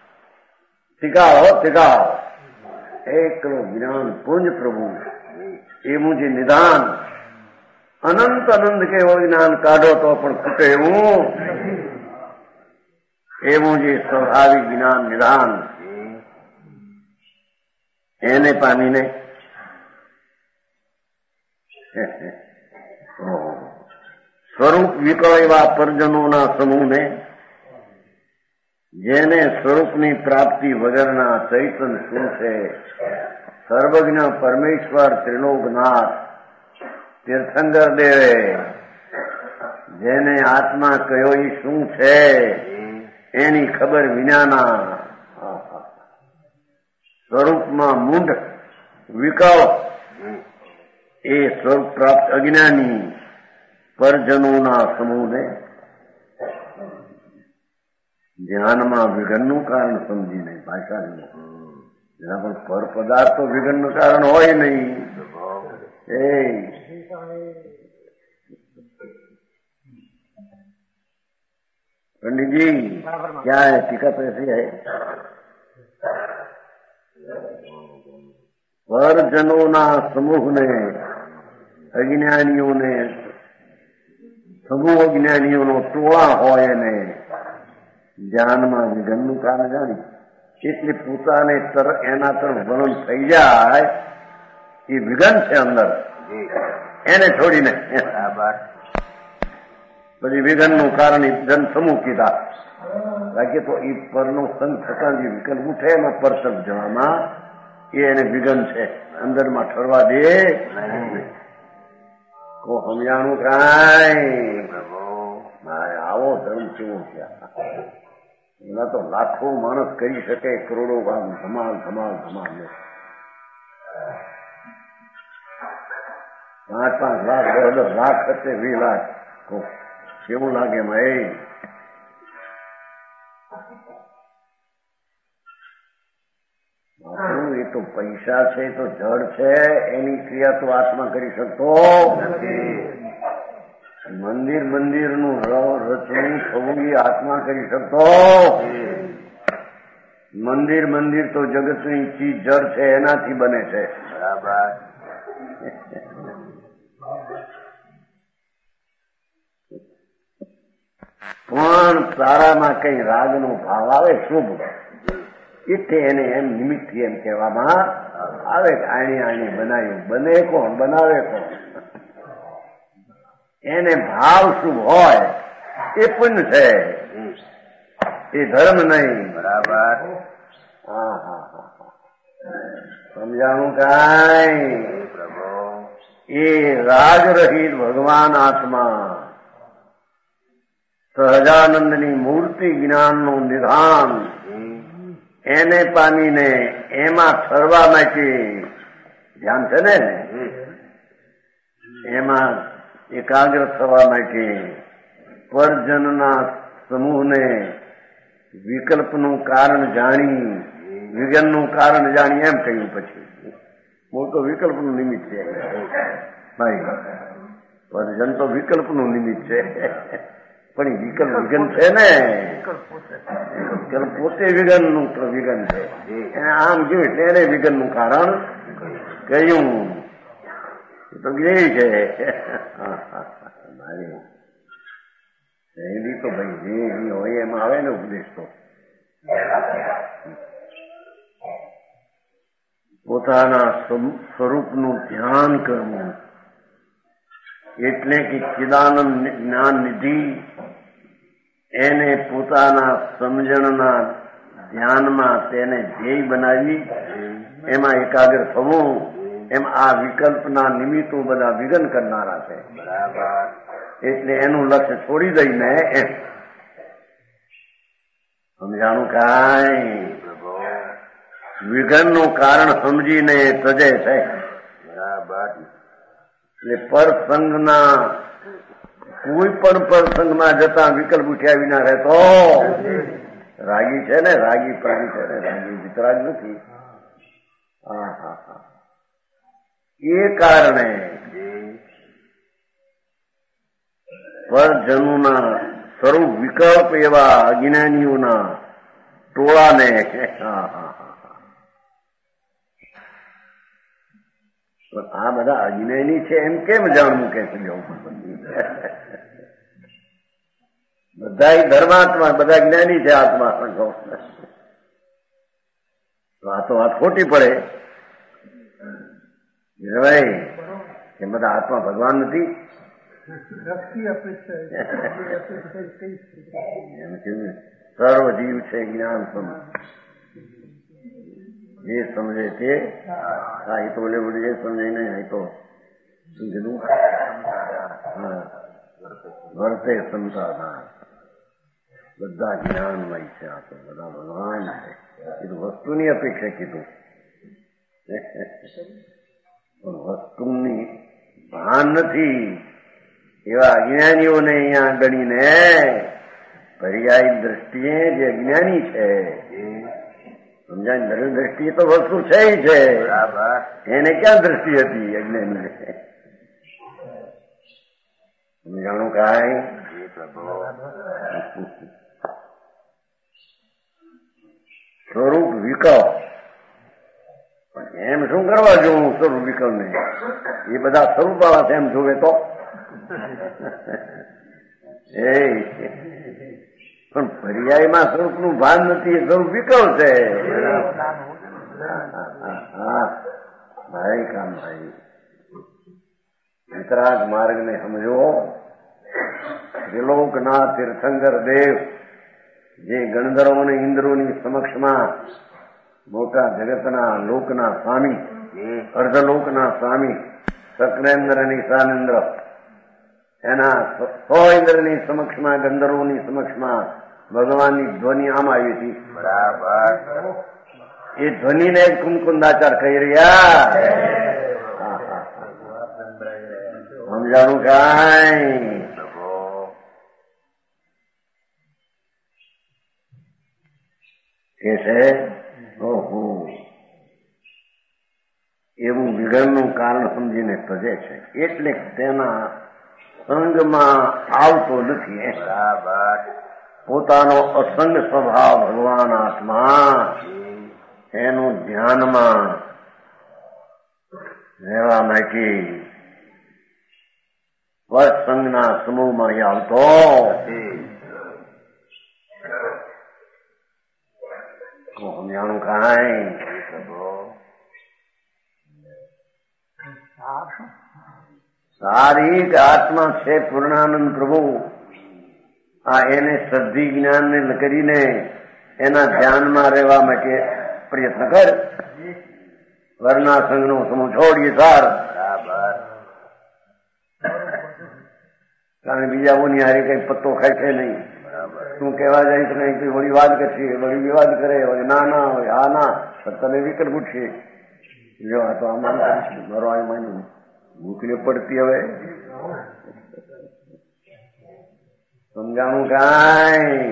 ત્રિકાળ એકલો જ્ઞાન પુંજ પ્રભુ, એવું જે નિદાન અનંત કેવો જ્ઞાન કાઢો તો પણ ખૂટે એવું જે સ્વાભાવિક જ્ઞાન નિદાન એને પામીને સ્વરૂપ વિકળ એવા પરજનોના સમૂહને, જેને સ્વરૂપની પ્રાપ્તિ વગરના ચૈતન શું છે, સર્વજ્ઞ પરમેશ્વર ત્રિલોકનાથ તીર્થંકર દેવે જેને આત્મા કયો એ શું છે એની ખબર વિનાના સ્વરૂપમાં મૂંઢ વિકળ એ સ્વરૂપ પ્રાપ્ત અજ્ઞાની પરજનોના સમૂહને ધ્યાનમાં વિઘનનું કારણ સમજીને ભાષાનું જેના પણ પર પદાર્થ તો વિઘનનું કારણ હોય નહીં. पंडित जी क्या है टीका तो ऐसी है, परजनों ना समूह ने अज्ञानियों ने સમૂહ જ્ઞાનીઓનો ટોળા હોય ને ધ્યાનમાં વિઘનનું કારણ જાણી એટલે પોતાને એના તરફ વલણ થઈ જાય એ વિઘન છે અંદર એને છોડીને પછી વિઘનનું કારણ જન સમૂહ કીધા બાકી તો એ પરનો સંગ થતા જે વિકલ્પ ઉઠે એમાં પર શબ્દ જવામાં એ એને વિઘન છે અંદરમાં ઠરવા દે કો સમજાણું કાંઈ મારે આવો ધર્મ કેવો છે એના તો લાખો માણસ કરી શકે કરોડો કામ ધમાલ ધમાલ ધમાલ 5-5 લાખ 10 લાખ હશે 20 લાખ કેવું લાગે એમાં એ તો પૈસા છે તો જળ છે એની ક્રિયા તો આત્મા કરી શકતો નથી મંદિરનું રચવું થવું એ આત્મા કરી શકતો મંદિર તો જગતની ચીજ જળ છે એનાથી બને છે બરાબર પણ તારામાં કઈ રાગનો ભાવ આવે શુભ એટલે એને એમ નિમિત્તથી એમ કહેવામાં આવે કે આણી બનાવ્યું બને કોણ બનાવે કોણ એને ભાવ શુભ હોય એ પુણ્ય છે એ ધર્મ નહીં બરાબર સમજાણું કાંઈ એ રાગ રહિત ભગવાન આત્મા સહજાનંદની મૂર્તિ જ્ઞાનનું નિધાન એને પામીને એમાં ઠરવા માટે ધ્યાન છે ને એમાં એકાગ્ર થવા માટે પરજનના સમૂહને વિકલ્પનું કારણ જાણી વિઘનનું કારણ જાણી એમ કહ્યું પછી મોટો વિકલ્પનું નિમિત્ત છે ભાઈ પરજન તો વિકલ્પનું નિમિત્ત છે પણ વિકલ્પ વિઘન છે ને વિકલ્પ પોતે વિઘનનું વિઘન છે એને આમ જોયું એટલે એને વિઘનનું કારણ કહ્યું તો જ્ઞેય છે મારી તો ભાઈ જે હોય એમાં આવે ને ઉપદેશ તો પોતાના સ્વરૂપનું ધ્યાન કરવું એટલે કે ચિદાનંદ જ્ઞાન નિધિ એને પોતાના સમજણના ધ્યાનમાં તેને ધ્યેય બનાવી એમાં એકાગ્ર થવું એમ આ વિકલ્પના નિમિત્તો બધા વિઘન કરનારા છે બરાબર એટલે એનું લક્ષ્ય છોડી દઈને એમ સમજાણું કાંઈ વિઘનનું કારણ સમજીને તજે છે બરાબર એટલે પરસંગના કોઈ પણ પ્રસંગમાં જતા વિકલ્પ ઉઠ્યા વિના રહેતો રાગી છે ને રાગી પ્રાણી છે ને રાગી વિતરાગ નથી એ કારણે પરજનોના સ્વરૂપ વિકલ્પ એવા અજ્ઞાનીઓના ટોળાને આ બધા અજ્ઞાની છે એમ કેમ જાણવું કે છે બધા ધર્માત્મા બધા જ્ઞાની છે આત્મા તો આ તો વાત ખોટી પડે ભાઈ કે બધા આત્મા ભગવાન નથી સર્વ જીવ છે જ્ઞાન જે સમજે તે એ તો બોલે બોલે જે સમજે નહીં એ તો શું કીધું વર્તે સંતા બધા જ્ઞાનમય છે આ તો બધા ભગવાન છે કીધું વસ્તુની અપેક્ષા કીધું પણ વસ્તુની ભાન નથી એવા અજ્ઞાનીઓને અહીંયા ગણીને પર્યાયી દ્રષ્ટિએ જે અજ્ઞાની છે સમજાય દરેક દ્રષ્ટિએ તો વસ્તુ છે છે એને ક્યાં દ્રષ્ટિ હતી અજ્ઞાની સમજાણું કાંઈ સ્વરૂપ વિકલ્પ એમ શું કરવા જોવું સ્વરૂપ વિકલ્પ ને એ બધા સ્વરૂપ વાળા છે એમ જોવે તો એ પણ પર્યાયમાં સ્વરૂપનું ભાન નથી, એ સ્વરૂપ વિકલ છે. ભાઈ કામ ભાઈ વિતરાગ માર્ગને સમજો. ત્રિલોકના તીર્થંકર દેવ જે ગણધર્વો અને ઇન્દ્રોની સમક્ષમાં મોટા જગતના લોકના સ્વામી, અર્ધલોકના સ્વામી, સક્રેન્દ્ર અને ઈશાનેન્દ્ર, એના 100 ઇન્દ્રની સમક્ષમાં, ગંધર્વોની સમક્ષમાં ભગવાનની ધ્વનિ આમ આવી હતી. બરાબર. એ ધ્વનિને કુમકુંદાચાર કહી રહ્યા. સમજાણું કાંઈ કે છે? ઓહો, એવું વિઘ્નનું કારણ સમજીને તજે છે, એટલે તેના સંગમાં આવતો નથી. બરાબર. પોતાનો અસંગ સ્વભાવ ભગવાન આત્મા એનું ધ્યાનમાં રહેવા માટે વત્સંગના સમૂહમાં આવતો. સમજાણું કાંઈ? સારી આત્મા છે પૂર્ણાનંદ પ્રભુ. આ એને શ્રદ્ધિ જ્ઞાનને કરીને એના ધ્યાનમાં રહેવા માટે પ્રયત્ન કર. વર્ણાસંગનો સમૂહ છોડીએ સાર. કારણ બીજા બોની હારી કઈ પત્તો ખાય છે નહીં. તું કહેવા જાય તો કઈ વળી વાત કરશે, વળી વિવાદ કરે, વળી ના ના હોય, આ ના તને વિકટ પૂછશે. જો આ તો આમાં મારો આ માન્યું મોકલી પડતી. હવે સમજાણું કાંઈ?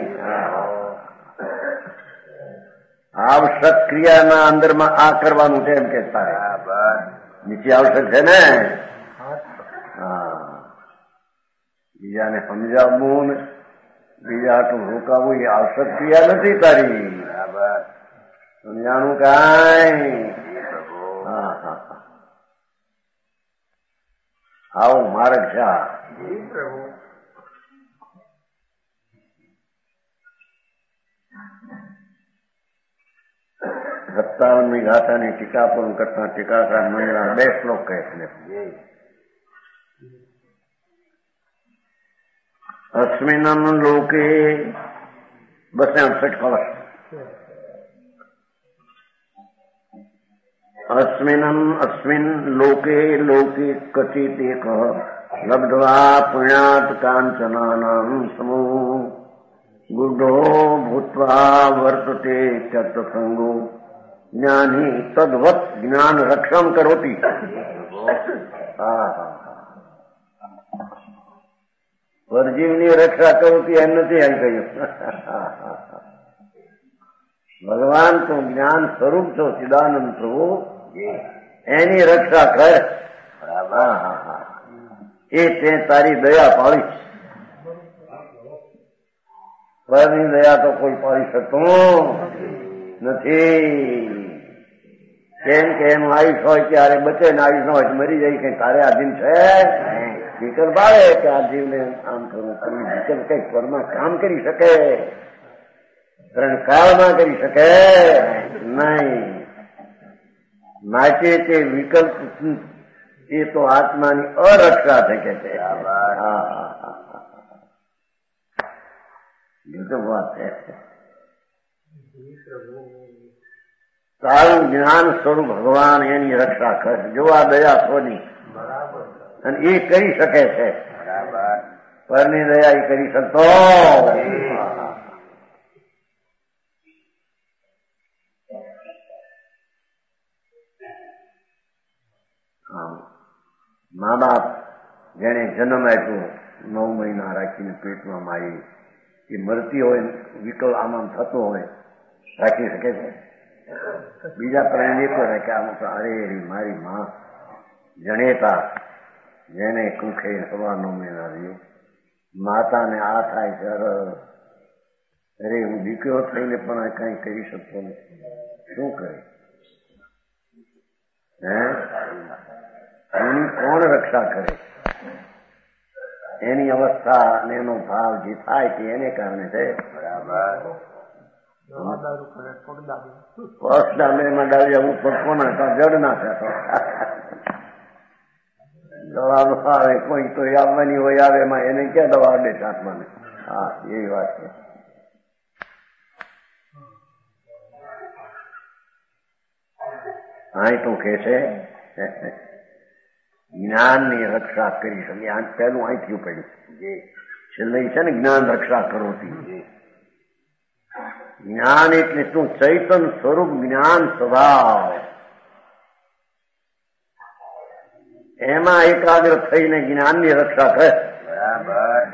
આવશ્યક ક્રિયાના અંદરમાં આ કરવાનું છે એમ કે તારે નીચે આવશ્યક છે ને. હા, બીજાને સમજાવવું ને બીજા આટલું રોકાવવું એ આવશ્યક ક્રિયા નથી તારી. સમજાણું કાંઈ? હા હા હા, આવો માર્ગ છે. સત્તાવનમી ગાથાની ટીકા પણ કરતા ટીકાકાર મંડળના 2 શ્લોક કહે છે. અસ્મિનમ લોકે 268 ખબર. અસ્મિન લોકે લોકે કચિત એક લબ્ધવા પુણ્યાત કાંચનાનાં સમૂહ ગુઢો ભૂત્વા વર્તતે ચત્સંગો જ્ઞાની તદ્વત જ્ઞાન રક્ષમ કરોતી. પરજીવની રક્ષા કરોતી એમ નથી એમ કહ્યું. ભગવાન તો જ્ઞાન સ્વરૂપ છો, ચિદાનંદ પ્રભુ, એની રક્ષા કર. એ તે તારી દયા પાડી. પરની દયા તો કોઈ પાડી શકતું નથી. કેમ કે એનું આયુષ હોય ત્યારે બચે ને આયુષ ન હોય મરી જાય. કઈ તારે આધીન છે? વિકલ બાળે કે આ જીવને આમ કરવું કરવું. વિકલ કઈ પરમાં કામ કરી શકે? 3 કાળમાં કરી શકે નહીં. માટે તે વિકલ્પ એ તો આત્માની અરક્ષા થઈ કે છે. બીજો વાત છે. સારું જ્ઞાન સ્વરૂપ ભગવાન એની રક્ષા કરે. જો આ દયા સોની અને એ કરી શકે છે. પરની દયા એ કરી શકતો. મા બાપ જેને જન્મ આપ્યો 9 મહિના રાખીને પેટમાં મારી, એ મરતી હોય, વિકલ આમાં થતો હોય, રાખી શકે છે? બીજા પ્રાણી તો રાખે. આમાં તો અરે મારી માં જણેતા જેને કુખે 9 મહિના રહ્યો, માતાને આ થાય છે. અરે હું દીકરો થઈને પણ કઈ કરી શકતો નથી. શું કરે? એની કોણ રક્ષા કરે? એની અવસ્થા અને એનો ભાવ જે થાય તે એને કારણે છે. બરાબર. પગદાબેમાં ડાળિયા ઉપર કોના જડ ના થતો દવા આવે કોઈ તો આવવાની હોય આવે એમાં એને ક્યાં દવા અડે આત્માને. હા એવી વાત છે. હા તો કે છે જ્ઞાનની રક્ષા કરી શકે. આ પહેલું અહીં થયું પડ્યું છેલ્લે છે ને જ્ઞાન રક્ષા કરોતી. જ્ઞાન એટલે શું? ચૈતન સ્વરૂપ જ્ઞાન સ્વભાવ એમાં એકાગ્ર થઈને જ્ઞાનની રક્ષા કરે. બરાબર.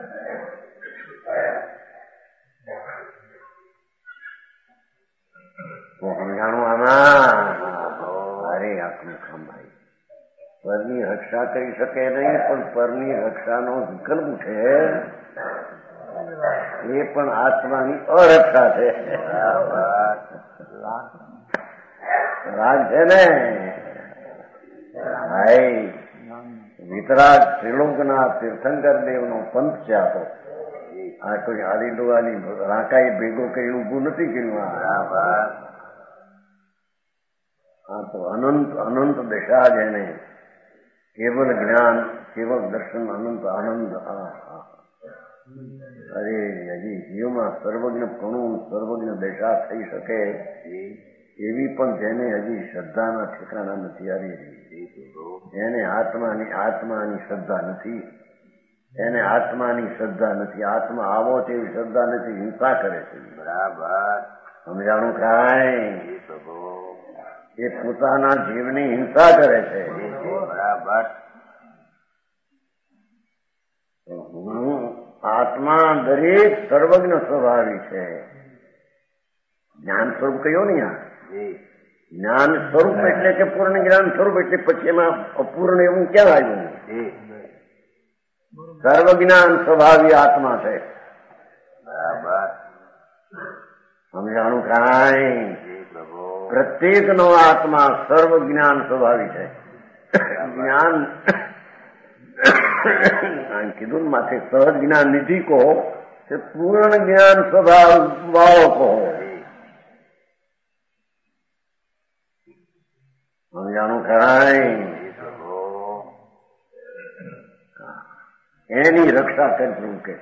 સમજાણું આમાં? અરે આપણું ખંભાઈ પરની રક્ષા કરી શકે નહીં, પણ પરની રક્ષાનો વિકલ્પ છે એ પણ આત્માની અરક્ષા છે. રાગ છે ને ભાઈ. વિતરાગ ત્રિલોકના તીર્થંકર દેવનો પંથ છે આ તો. આ કોઈ આલી ડોવાલી રાકાઈ ભેગો કરી ઉભું નથી કર્યું. આ તો અનંત અનંત દશા જેને કેવલ જ્ઞાન કેવલ દર્શન અનંત આનંદ. અરે હજી જીવમાં સર્વજ્ઞ કણું સર્વજ્ઞ દશા થઈ શકે એવી પણ જેને હજી શ્રદ્ધાના ઠેકાણા નથી. અરે એને આત્માની શ્રદ્ધા નથી. એને આત્માની શ્રદ્ધા નથી. આત્મા આવો તેવી શ્રદ્ધા નથી. હિંસા કરે છે. બરાબર. સમજાણું કાંઈ એ પોતાના જીવની હિંસા કરે છે. બરાબર. આત્મા દરેક સર્વજ્ઞ સ્વભાવી છે. જ્ઞાન સ્વરૂપ કયો ને આ જ્ઞાન સ્વરૂપ એટલે કે પૂર્ણ જ્ઞાન સ્વરૂપ એટલે પછી એમાં અપૂર્ણ એવું ક્યાં આવ્યું? સર્વજ્ઞાન સ્વભાવી આત્મા છે. બરાબર. સમજાણું કાંઈ? પ્રત્યેક નો આત્મા સર્વ જ્ઞાન સ્વભાવી છે. જ્ઞાન કીધું માથે સહજ જ્ઞાન નિધિ કહો કે પૂર્ણ જ્ઞાન સ્વભાવ વાળો કહો. સમજાણું ખરાય? એની રક્ષા કરવું કે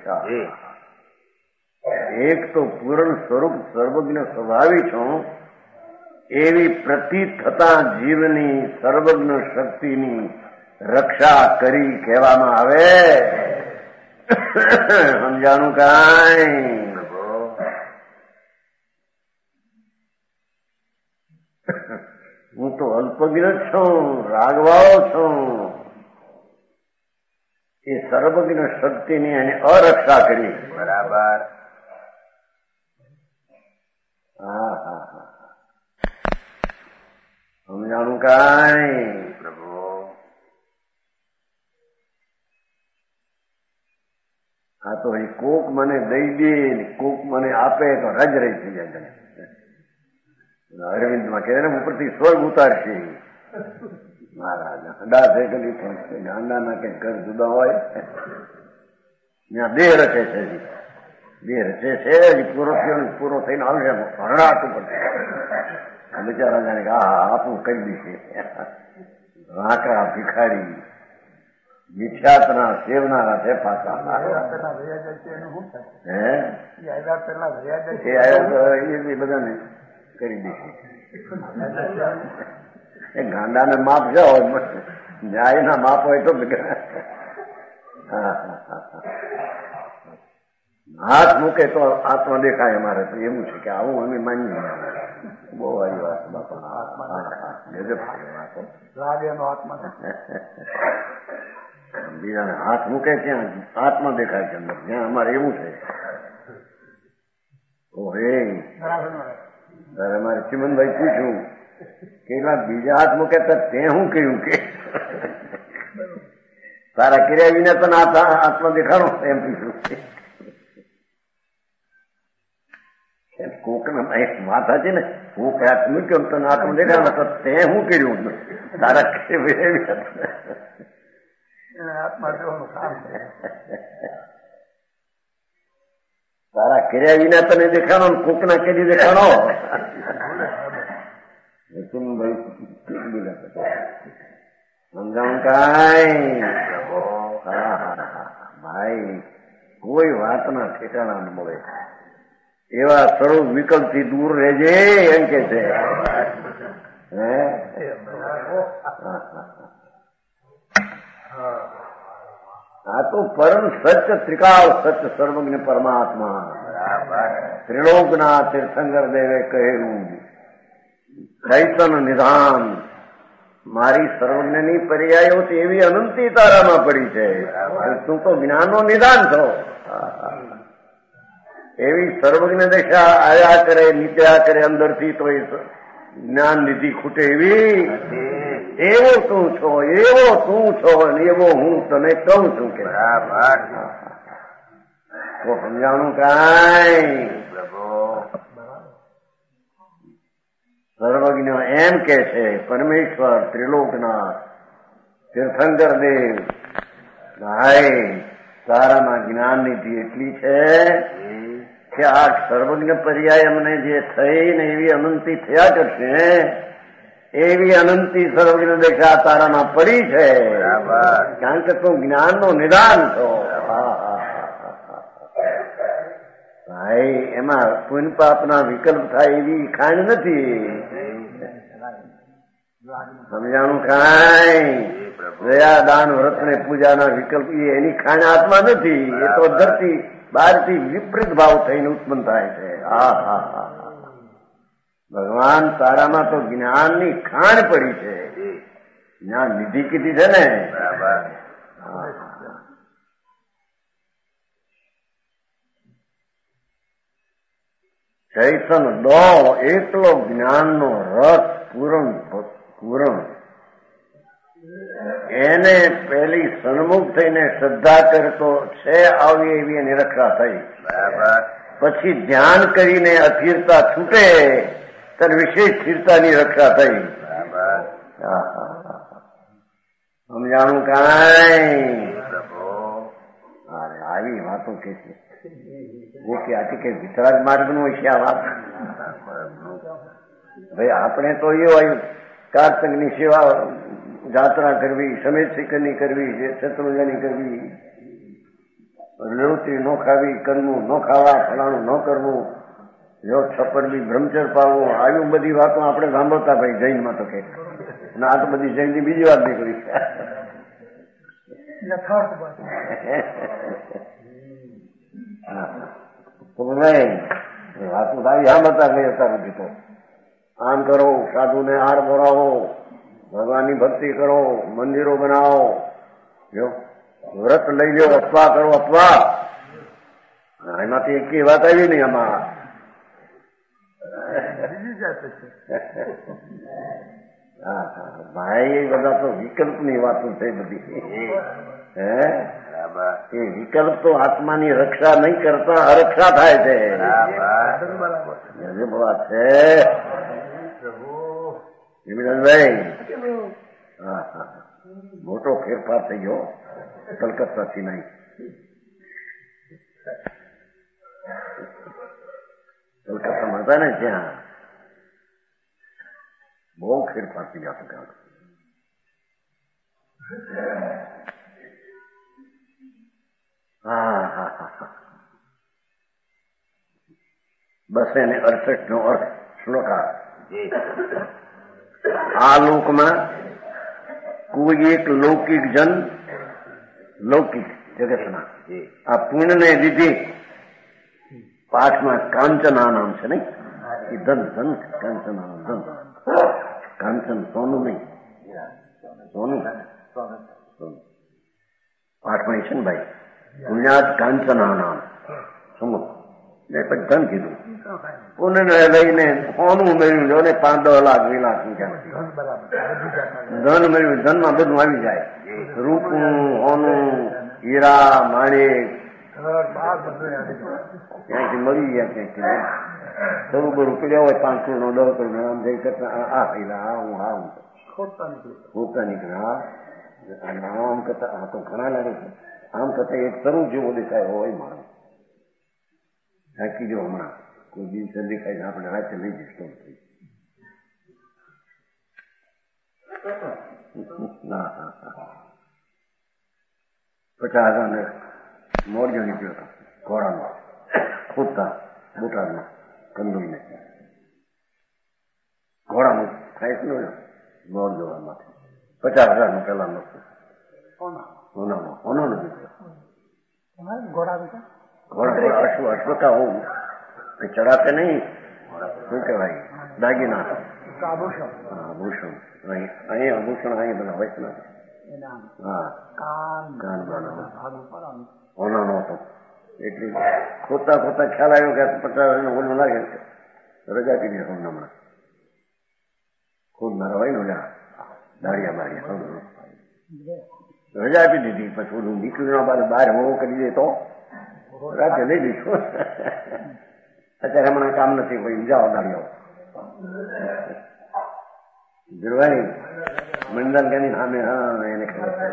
એક તો પૂર્ણ સ્વરૂપ સર્વજ્ઞ સ્વભાવી છું એવી પ્રતીત થતા જીવની સર્વજ્ઞ શક્તિની રક્ષા કરી કહેવામાં આવે. સમજાણું કાંઈ? હું તો અલ્પજ્ઞ છું, રાગવાળો છું. એ સર્વજ્ઞ શક્તિની એને અરક્ષા કરી. બરાબર. હા હા હા. સમજાણું કાંઈ? પ્રભુ આ તો એ કોક મને દઈ દે કોક મને આપે તો રજ રહી થઈ જાય. અરવિંદમાં કહે ને ઉપરથી સ્વર્ગ ઉતારશે મહારાજ. હડા થઈ ગયેલી પણ ગાંડાના કઈ ઘર જુદા હોય ત્યાં દેહ રચે છે. દેહ રચે છે હજી પૂરો થઈને આવશે હરણાટ ઉપર બિચારા જાણે કે હા આપણું કરી દીશે. રાકડા ભિખારી મિથ્યાતના સેવનારા છે પાછા. એ બધાને કરી દીધી. એ ગાંડાને માપ જ હોય, ન્યાયના માપ હોય તો હાથ મૂકે તો આત્મા દેખાય અમારે. તો એવું છે કે આવું અમે માનીએ. બહુ વારી વાત બાપા. બીજાને હાથ મૂકે ત્યાં આત્મા દેખાય છે અંદર. ત્યાં અમારે એવું છે. તારે અમારે ચિમનભાઈ પૂછ્યું કે બીજા હાથ મૂકે તો તે શું કહ્યું કે તારા કર્યા વિના તને આત્મા દેખાડો એમ પૂછ્યું. કોકના વાત હતી ને હું હાથ મૂક્યો તને આત્મા દેખાડો તો તે શું કર્યું તારા એને આત્મા જોવાનું કામ છે. તારા કર્યા વિના તને દેખાણો કોકના કરી દેખાણો. સમજાવું કાંઈ ભાઈ કોઈ વાતના ઠેકાણા ન મળે. એવા સર્વ વિકલ્પ થી દૂર રહેજે એમ કે છે. આ તો પરમ સત્ય ત્રિકાળ સત્ય સર્વજ્ઞ પરમાત્મા ત્રિલોકના તીર્થંકર દેવે કહેલું ચૈતન નિધાન. મારી સર્વજ્ઞની પર્યાયો એવી અનંતી તારામાં પડી છે. તું તો જ્ઞાનનો નિધાન છો. એવી સર્વજ્ઞ દશા આયા કરે નીકળ્યા કરે અંદરથી તો જ્ઞાન નિધિ ખૂટે એવી. એવો તું છો, એવો તું છો, એવો હું તને કહું છું કે તો સમજાણું કાંઈ. સર્વજ્ઞ એમ કે છે પરમેશ્વર ત્રિલોકનાથ તીર્થંકર દેવ ભાઈ તારામાં જ્ઞાન નિધિ એટલી છે કે આ સર્વજ્ઞ પર્યાય અમને જે થઈ ને એવી અનંતી થયા કરશે એવી અનંતી સર્વજ્ઞ દેખા તારામાં પડી છે. કારણ કે તું જ્ઞાનનો નિદાન છો. ભાઈ એમાં પુણ્ય પાપના વિકલ્પ થાય એવી ખાંડ નથી. સમજાણું કાંઈ. દયા દાન વ્રત ને પૂજાના વિકલ્પ એની ખાંડ આત્મા નથી. એ તો ધરતી બહારથી વિપરીત ભાવ થઈને ઉત્પન્ન થાય છે. ભગવાન તારામાં તો જ્ઞાનની ખાંડ પડી છે. જ્ઞાન નિધિ કીધી છે ને. ચૈતન દો એકલો જ્ઞાનનો રસ પૂરણ એને પેલી સન્મુખ થઈને શ્રદ્ધા કરતો છે આવી એવી એની રક્ષા થઈ. પછી ધ્યાન કરીને અસ્થિરતા છૂટે ત્યારે વિશેષ સ્થિરતાની રક્ષા થઈ. સમજાણું કાંઈ. આવી વાતો કે છે કે આથી કે વિતરાગ માર્ગ નું છે આ વાત. ભાઈ આપણે તો એવું આવ્યું કાર્તકની સેવા જાત્રા કરવી, સમેત શિખરની કરવી, શત્રુંજની કરવી, રેવતી ન ખાવી, કરવું ન ખાવા, ફલાણું ન કરવું, જો છપ્પર બી બ્રહ્મચર પાવવું, આવી બધી વાતો આપણે સાંભળતા ભાઈ જૈનમાં તો કે. અને આ તો બધી જૈનની બીજી વાત નીકળી. વાતો આવી સાંભળતા ગઈ હતા બધી. તો આમ કરો, સાધુને હાર ભરાવો, ભગવાનની ભક્તિ કરો, મંદિરો બનાવો, જો વ્રત લઈ લો, અપવા કરો અપવા. એમાંથી એક વાત આવી નહીં આમાં. ભાઈ એ બધા તો વિકલ્પની વાતો છે બધી. એ વિકલ્પ તો આત્માની રક્ષા નહીં કરતા અરક્ષા થાય છે. વાત છે ભાઈ. મોટો ફેરફાર થઈ ગયો કલકત્તાથી નહીં. કલકત્તામાં હતા ને ત્યાં બહુ ફેરફાર થઈ ગયા. બસ એને 68 નો અર્થ શ્લોકા. આ લોકમાં કોઈ એક લૌકિક જન, લૌકિક જગતના આ પુણ્યને લીધે પાઠમાં કાંચના નામ છે નહીં. એ ધન ધન કાંચના ધન. કાંચન સોનું નહીં, સોનું પાઠમાં છે ને ભાઈ. પુણ્યાત કાંચના નામ સમજ ને પછી ધન કીધું. પુણ્ય લઈને સોનું મેળવ્યું ને 5-10 લાખ 2 લાખ ધન મેળવ્યું. ધનમાં બધું આવી જાય. રૂપું, સોનું, હીરા, માણેક ક્યાંથી મળી ગયા. ક્યાંથી થોડું બરું પડ્યા હોય 5 કરોડ 10 કરોડ આમ જઈ કરતા આ પૈલા હું ખોટા નીકળે. આમ કરતા આ તો ઘણા લાગે છે, આમ કરતા એક તરફ જેવો દેખાય હોય માણસ. થાકી જો હમણાં કોઈ દિવસ દેખાય આપણે રાતે લઈ જઈશ ના 50,000 મોરજો નીકળ્યો હતો ઘોડામાં ખોદતા બોટાદમાં કંદોઈને ઘોડામાં થાય છે ને મોર જોવામાંથી 50,000 પેલા નતો હોનાનો નીકળ્યો ઘોડા અશ્વતા હોવું ચડાતે નહીં, શું કહેવાય દાગીના આભૂષણ અહીં આભૂષણ અહીં બધા હોય છે ને. હા કાન હોનાનો હતો એટલે ખોતા ખ્યાલ આવ્યો કે 50,000 ઓલું લાગે છે, રજા કરી હમણાં ખોદનારા હોય ને ઓલા દાડિયા રજા આપી દીધી. પછી ઓલું નીકળ્યું બહાર હોવો કરી દે તો રાતે લઈ દઈશું. અત્યારે હમણાં કામ નથી કોઈ જાઓ દાડિયાઓ ગીરવાણી મંડલ ગાંધી સામે. હા એને ખબર છે.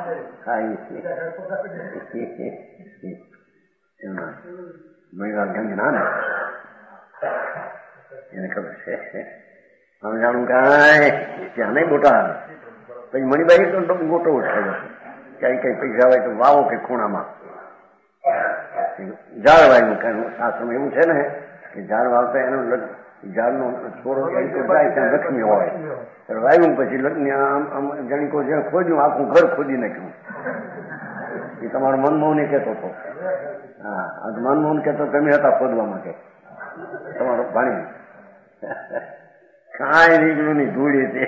મહિલા ગાંધી નામે એને ખબર છે. આમ જાણું કાંઈ ત્યાં નહીં બોટા. પછી મણિબાઈ તો ગોટો ઉઠાવ્યો ક્યાંય કઈ પૈસા હોય તો વાવો કે ખૂણામાં ઝાડ વાવ્યું. કઈ શાસ્ત્રમાં એવું છે ને કે ઝાડ વાવતા એનો ઝાડનો છોડો જાય ત્યાં લક્ષ્મી હોય. વાવ્યું પછી લક્ષ્મી આમ જાણી કોઈ જેને ખોદ્યું આખું ઘર ખોદી નાખ્યું. એ તમારો મનમોહન કહેતો હતો. હા આજ મનમોહન કહેતો તમે હતા ખોદવા માટે તમારો ભાણી કાંઈ નીકળ્યું નહીં ધૂળી તે.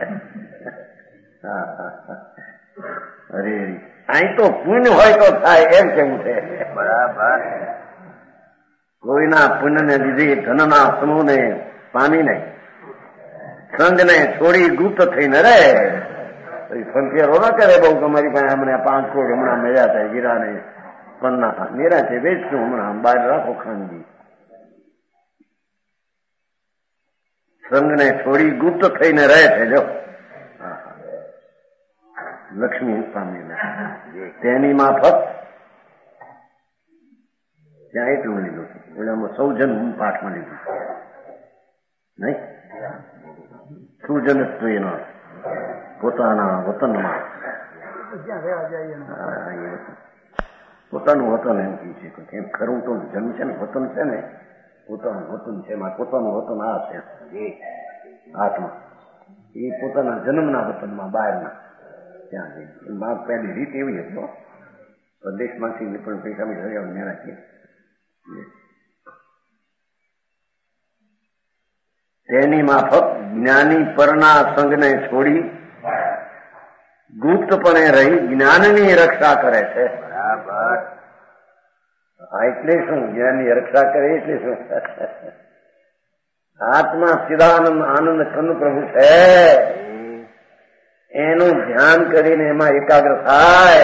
અરે અહીં તો પુણ્ય હોય તો થાય એમ કેવું છે. બરાબર. કોઈના પુણ્યને લીધે ધનના સમૂહને પામીને સંઘને છોડી ગુપ્ત થઈને રહે. ફંકેરો ન કરે બહુ તમારી પાસે હમણાં 5 કરોડ હમણાં મળ્યા થાય ગીરાને પન્ના નિરાશે વેચશું હમણાં બહાર રાખો ખાનગી. સંઘને છોડી ગુપ્ત થઈને રહે છે. જો લક્ષ્મી પામીને તેની માફક ત્યાં એટલું લીધું છે. ઓલામાં સૌજન પાઠમાં લીધું નહીં. સુજનત્વ એનો પોતાના વતનમાં પોતાનું વતન એમ કહે છે. કેમ ખરું તો જન્મ છે ને વતન છે ને પોતાનું વતન છે. પોતાનું વતન આ છે આત્મા. એ પોતાના જન્મના વતનમાં બહારના ત્યાં જઈ પહેલી રીત એવી હતી. પ્રદેશમાંથી પણ પૈસા મેળવ્યા છે. તેની માફક જ્ઞાની પરના સંઘને છોડી ગુપ્તપણે રહી જ્ઞાનની રક્ષા કરે છે. બરાબર. એટલે શું? જ્ઞાનની રક્ષા કરે એટલે શું? આત્મા સિદ્ધાનંદ આનંદ કંદ પ્રભુ છે. એનું ધ્યાન કરીને એમાં એકાગ્ર થાય.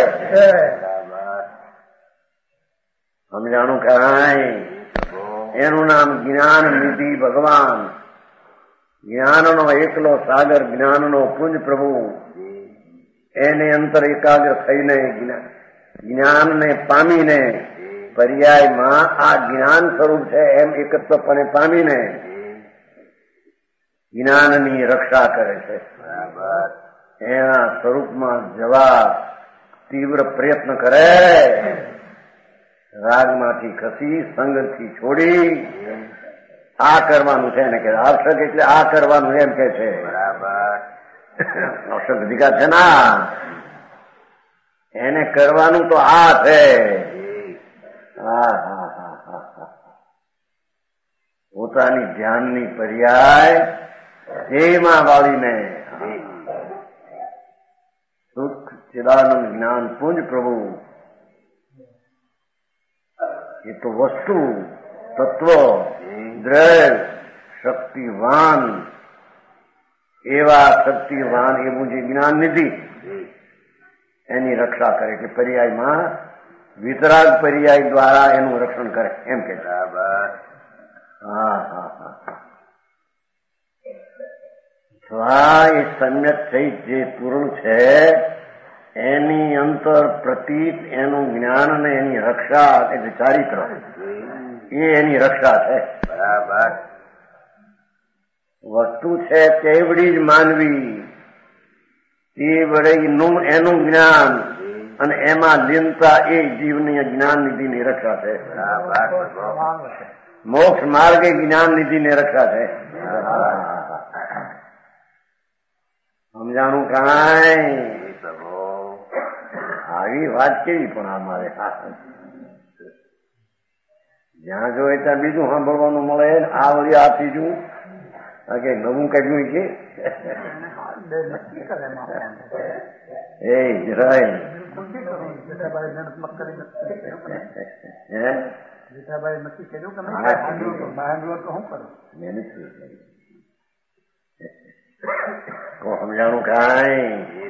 સમજાણું કાંઈ? એનું નામ જ્ઞાન નિધિ ભગવાન. જ્ઞાનનો એકલો સાગર, જ્ઞાનનો પુંજ પ્રભુ. એને અંતર એકાગ્ર થઈને જ્ઞાનને પામીને પર્યાયમાં આ જ્ઞાન સ્વરૂપ છે એમ એકત્વપણે પામીને જ્ઞાનની રક્ષા કરે છે. એના સ્વરૂપમાં જવા તીવ્ર પ્રયત્ન કરે. રાગમાંથી ખસી સંગથી છોડી આ કરવાનું છે ને કે અર્થક એટલે આ કરવાનું એમ કે છે. બરાબર. અર્થક અધિકાર છે ના એને કરવાનું તો આ છે. પોતાની ધ્યાનની પર્યાય ધ્યેયમાં વાળીને સુખ ચિદાનંદ જ્ઞાન પુંજ પ્રભુ. એ તો વસ્તુ તત્વ દ્રઢ શક્તિવાન એવા શક્તિવાન એવું જે જ્ઞાન નિધિ એની રક્ષા કરે કે પર્યાયમાં વિતરાગ પર્યાય દ્વારા એનું રક્ષણ કરે એમ કે. બરાબર. સ્વા એ સમ્યક થઈ જે પૂર્ણ છે એની અંતર પ્રતીત એનું જ્ઞાન અને એની રક્ષા એટલે ચારિત્ર એ એની રક્ષા છે. બરાબર. વસ્તુ છે તેવડી જ માનવી, તે વડે એનું જ્ઞાન અને એમાં લીનતા એ જીવની જ્ઞાન નિધિની રક્ષા છે. બરાબર. મોક્ષ માર્ગ એ જ્ઞાન નિધિની રક્ષા છે. સમજાણું કાંઈ? આવી વાત કેવી પણ અમારે જ્યાં જોઈએ ત્યાં બીજું સાંભળવાનું મળે. આ વળી આ ત્રીજું કે નવું કાઢ્યું છે એ જરાય જેઠાભાઈ નક્કી કર્યું કે શું કરું સમજાણું કાંઈ?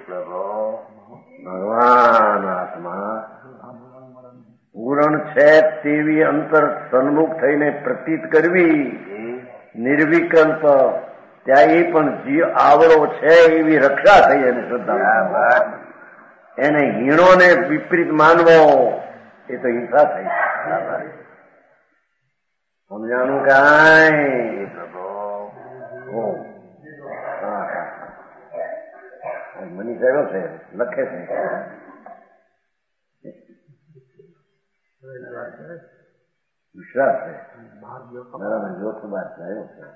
ભગવાન આત્મા પૂરણ છે તેવી અંતર સન્મુખ થઈને પ્રતીત કરવી નિર્વિકલ્પ, ત્યાં એ પણ જીવ આવડો છે એવી રક્ષા થઈ એને શ્રદ્ધા. એને હીણોને વિપરીત માનવો એ તો હિંસા થઈ. સમજાણું કાંઈ? મની કયો છે લખે છે વિશ્વાસ છે બરાબર. જોતું બાદ થયો છે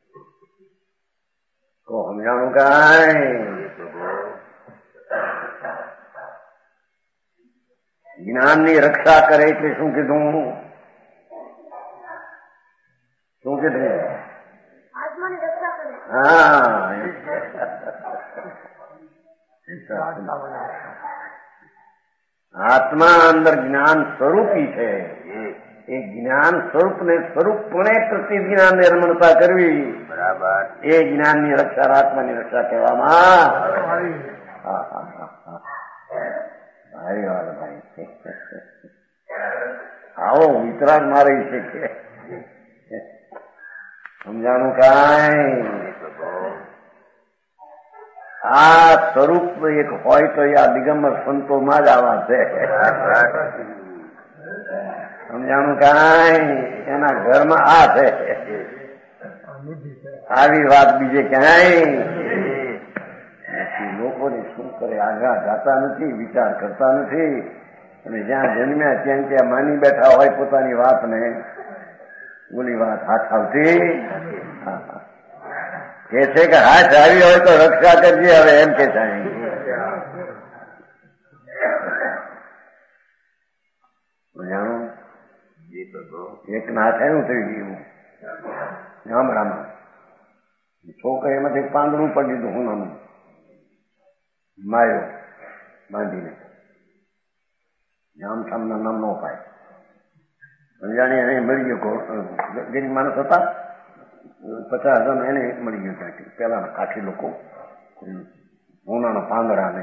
તો સમજાણું કાંઈ? જ્ઞાનની રક્ષા કરે એટલે શું કીધું? શું કીધું? હા, આત્મા અંદર જ્ઞાન સ્વરૂપી છે. એ જ્ઞાન સ્વરૂપને સ્વરૂપપણે પ્રતિ જ્ઞાન નિર્મળતા કરવી બરાબર. એ જ્ઞાનની રક્ષા, આત્માની રક્ષા કહેવામાં. ભાઈ વાત ભાઈ, આવો વિતરાગ મારી છે કે સમજાણું કાંઈ? આ સ્વરૂપ એક હોય તો આ દિગંબર સંતોમાં જ આવા છે. સમજાણું કાંઈ? એના ઘરમાં આ છે. આવી વાત બીજે ક્યાંય નથી. લોકોને શું કરે, આગળ જાતા નથી, વિચાર કરતા નથી, અને જ્યાં જન્મ્યા ત્યાં માની બેઠા હોય પોતાની વાતને. બોલી વાત હાથ આવતી કે છે કે હાથ આવી હોય તો રક્ષા કરજે. હવે એમ કે થાય જાણો એક નાથ એવું થઈ ગયું ગામડામાં. છોકરા એમાંથી પાંદડું પડી દીધું હુનાનું, માર્યો બાંધીને. જામઠામના નામ નો પાય. જાણે એને મળી ગયો. ગરીબ માણસ હતા, 50 જણ એને મળી ગયું ત્યાંથી. પેલા કાઠી લોકો હોનાના પાંદડા ને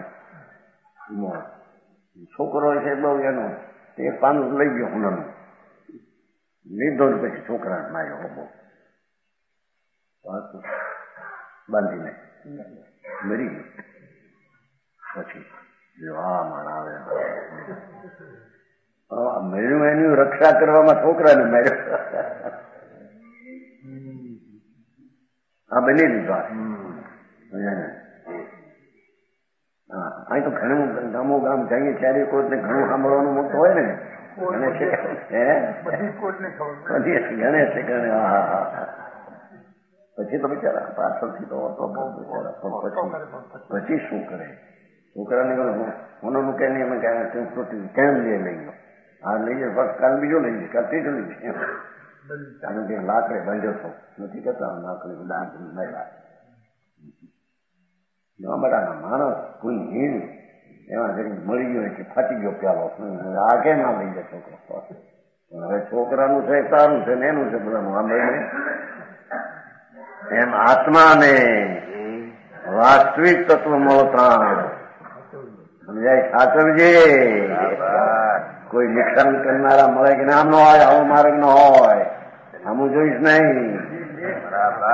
છોકરો છે બહુ એનો તે પાંદડું લઈ ગયો હોનાનું, લીધો ને પછી છોકરા માર્યો બહુ બાંધીને મરી ગયું. પછી આ માણા આવે મળ્યું એની રક્ષા કરવામાં છોકરાને માર્યો. આ બનેલી વાત. હા, અહીં તો ઘણું ગામો ગામ જઈએ ત્યારે કોઈને ઘણું સાંભળવાનું મળતું હોય ને. ગણેશ ગણે હા. પછી તો બિચારા પાછળથી તો પછી શું કરે? છોકરાને હોનાનું કે નહીં, અમે કેમ લઈ ગયો? આ લઈ જાય બસ, કાલ બીજો લઈ જાય, કાલ ત્રીજો લઈ જાય. કારણ કે લાકડે બાંધ્યો હતો નથી કરતા, લાકડી દાંત મેળા બધાના માણસ કોઈ હીણ એમાં જરી મળી ગયો કે ફાટી ગયો પ્યાલો. આ કેમ આ લઈ જાય છોકરો? હવે છોકરાનું છે, તારું છે ને એનું છે, બધાનું સાંભળીને. એમ આત્માને વાસ્તવિક તત્વ મળતા સમજાય, સાચવજે. કોઈ નુકસાન કરનારા મળે કે નામ નો હોય, આવો માર્ગ નો હોય, સામું જોઈશ નહીં.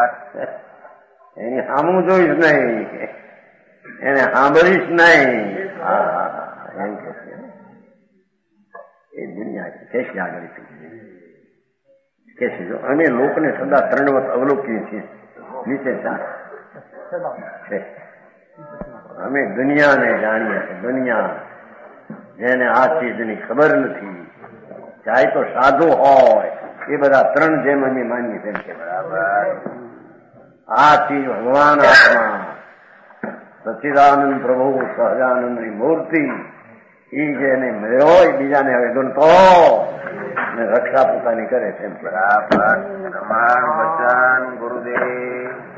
એની સામું જોઈશ નહીં, એને સાંભળીશ નહીં. એમ કે છે એ દુનિયા કેશે આગળ કેશે. જો અમે લોકને સદા 3 વખત અવલોકીએ છીએ, નીચે 4 છે. અમે દુનિયાને જાણીએ છીએ, દુનિયા જેને આ ચીજની ખબર નથી, ચાહે તો સાધુ હોય, એ બધા 3 જેમ અમે માનીએ તેમ કે બરાબર આ ચીજ ભગવાન આત્મા સચ્ચિદાનંદ પ્રભુ સહજાનંદની મૂર્તિ એ જેને મળ્યો એ બીજાને હવે ગણતો રક્ષા પોતાની કરે છે. બરાબર. પ્રમાણ વચન ગુરુદેવ.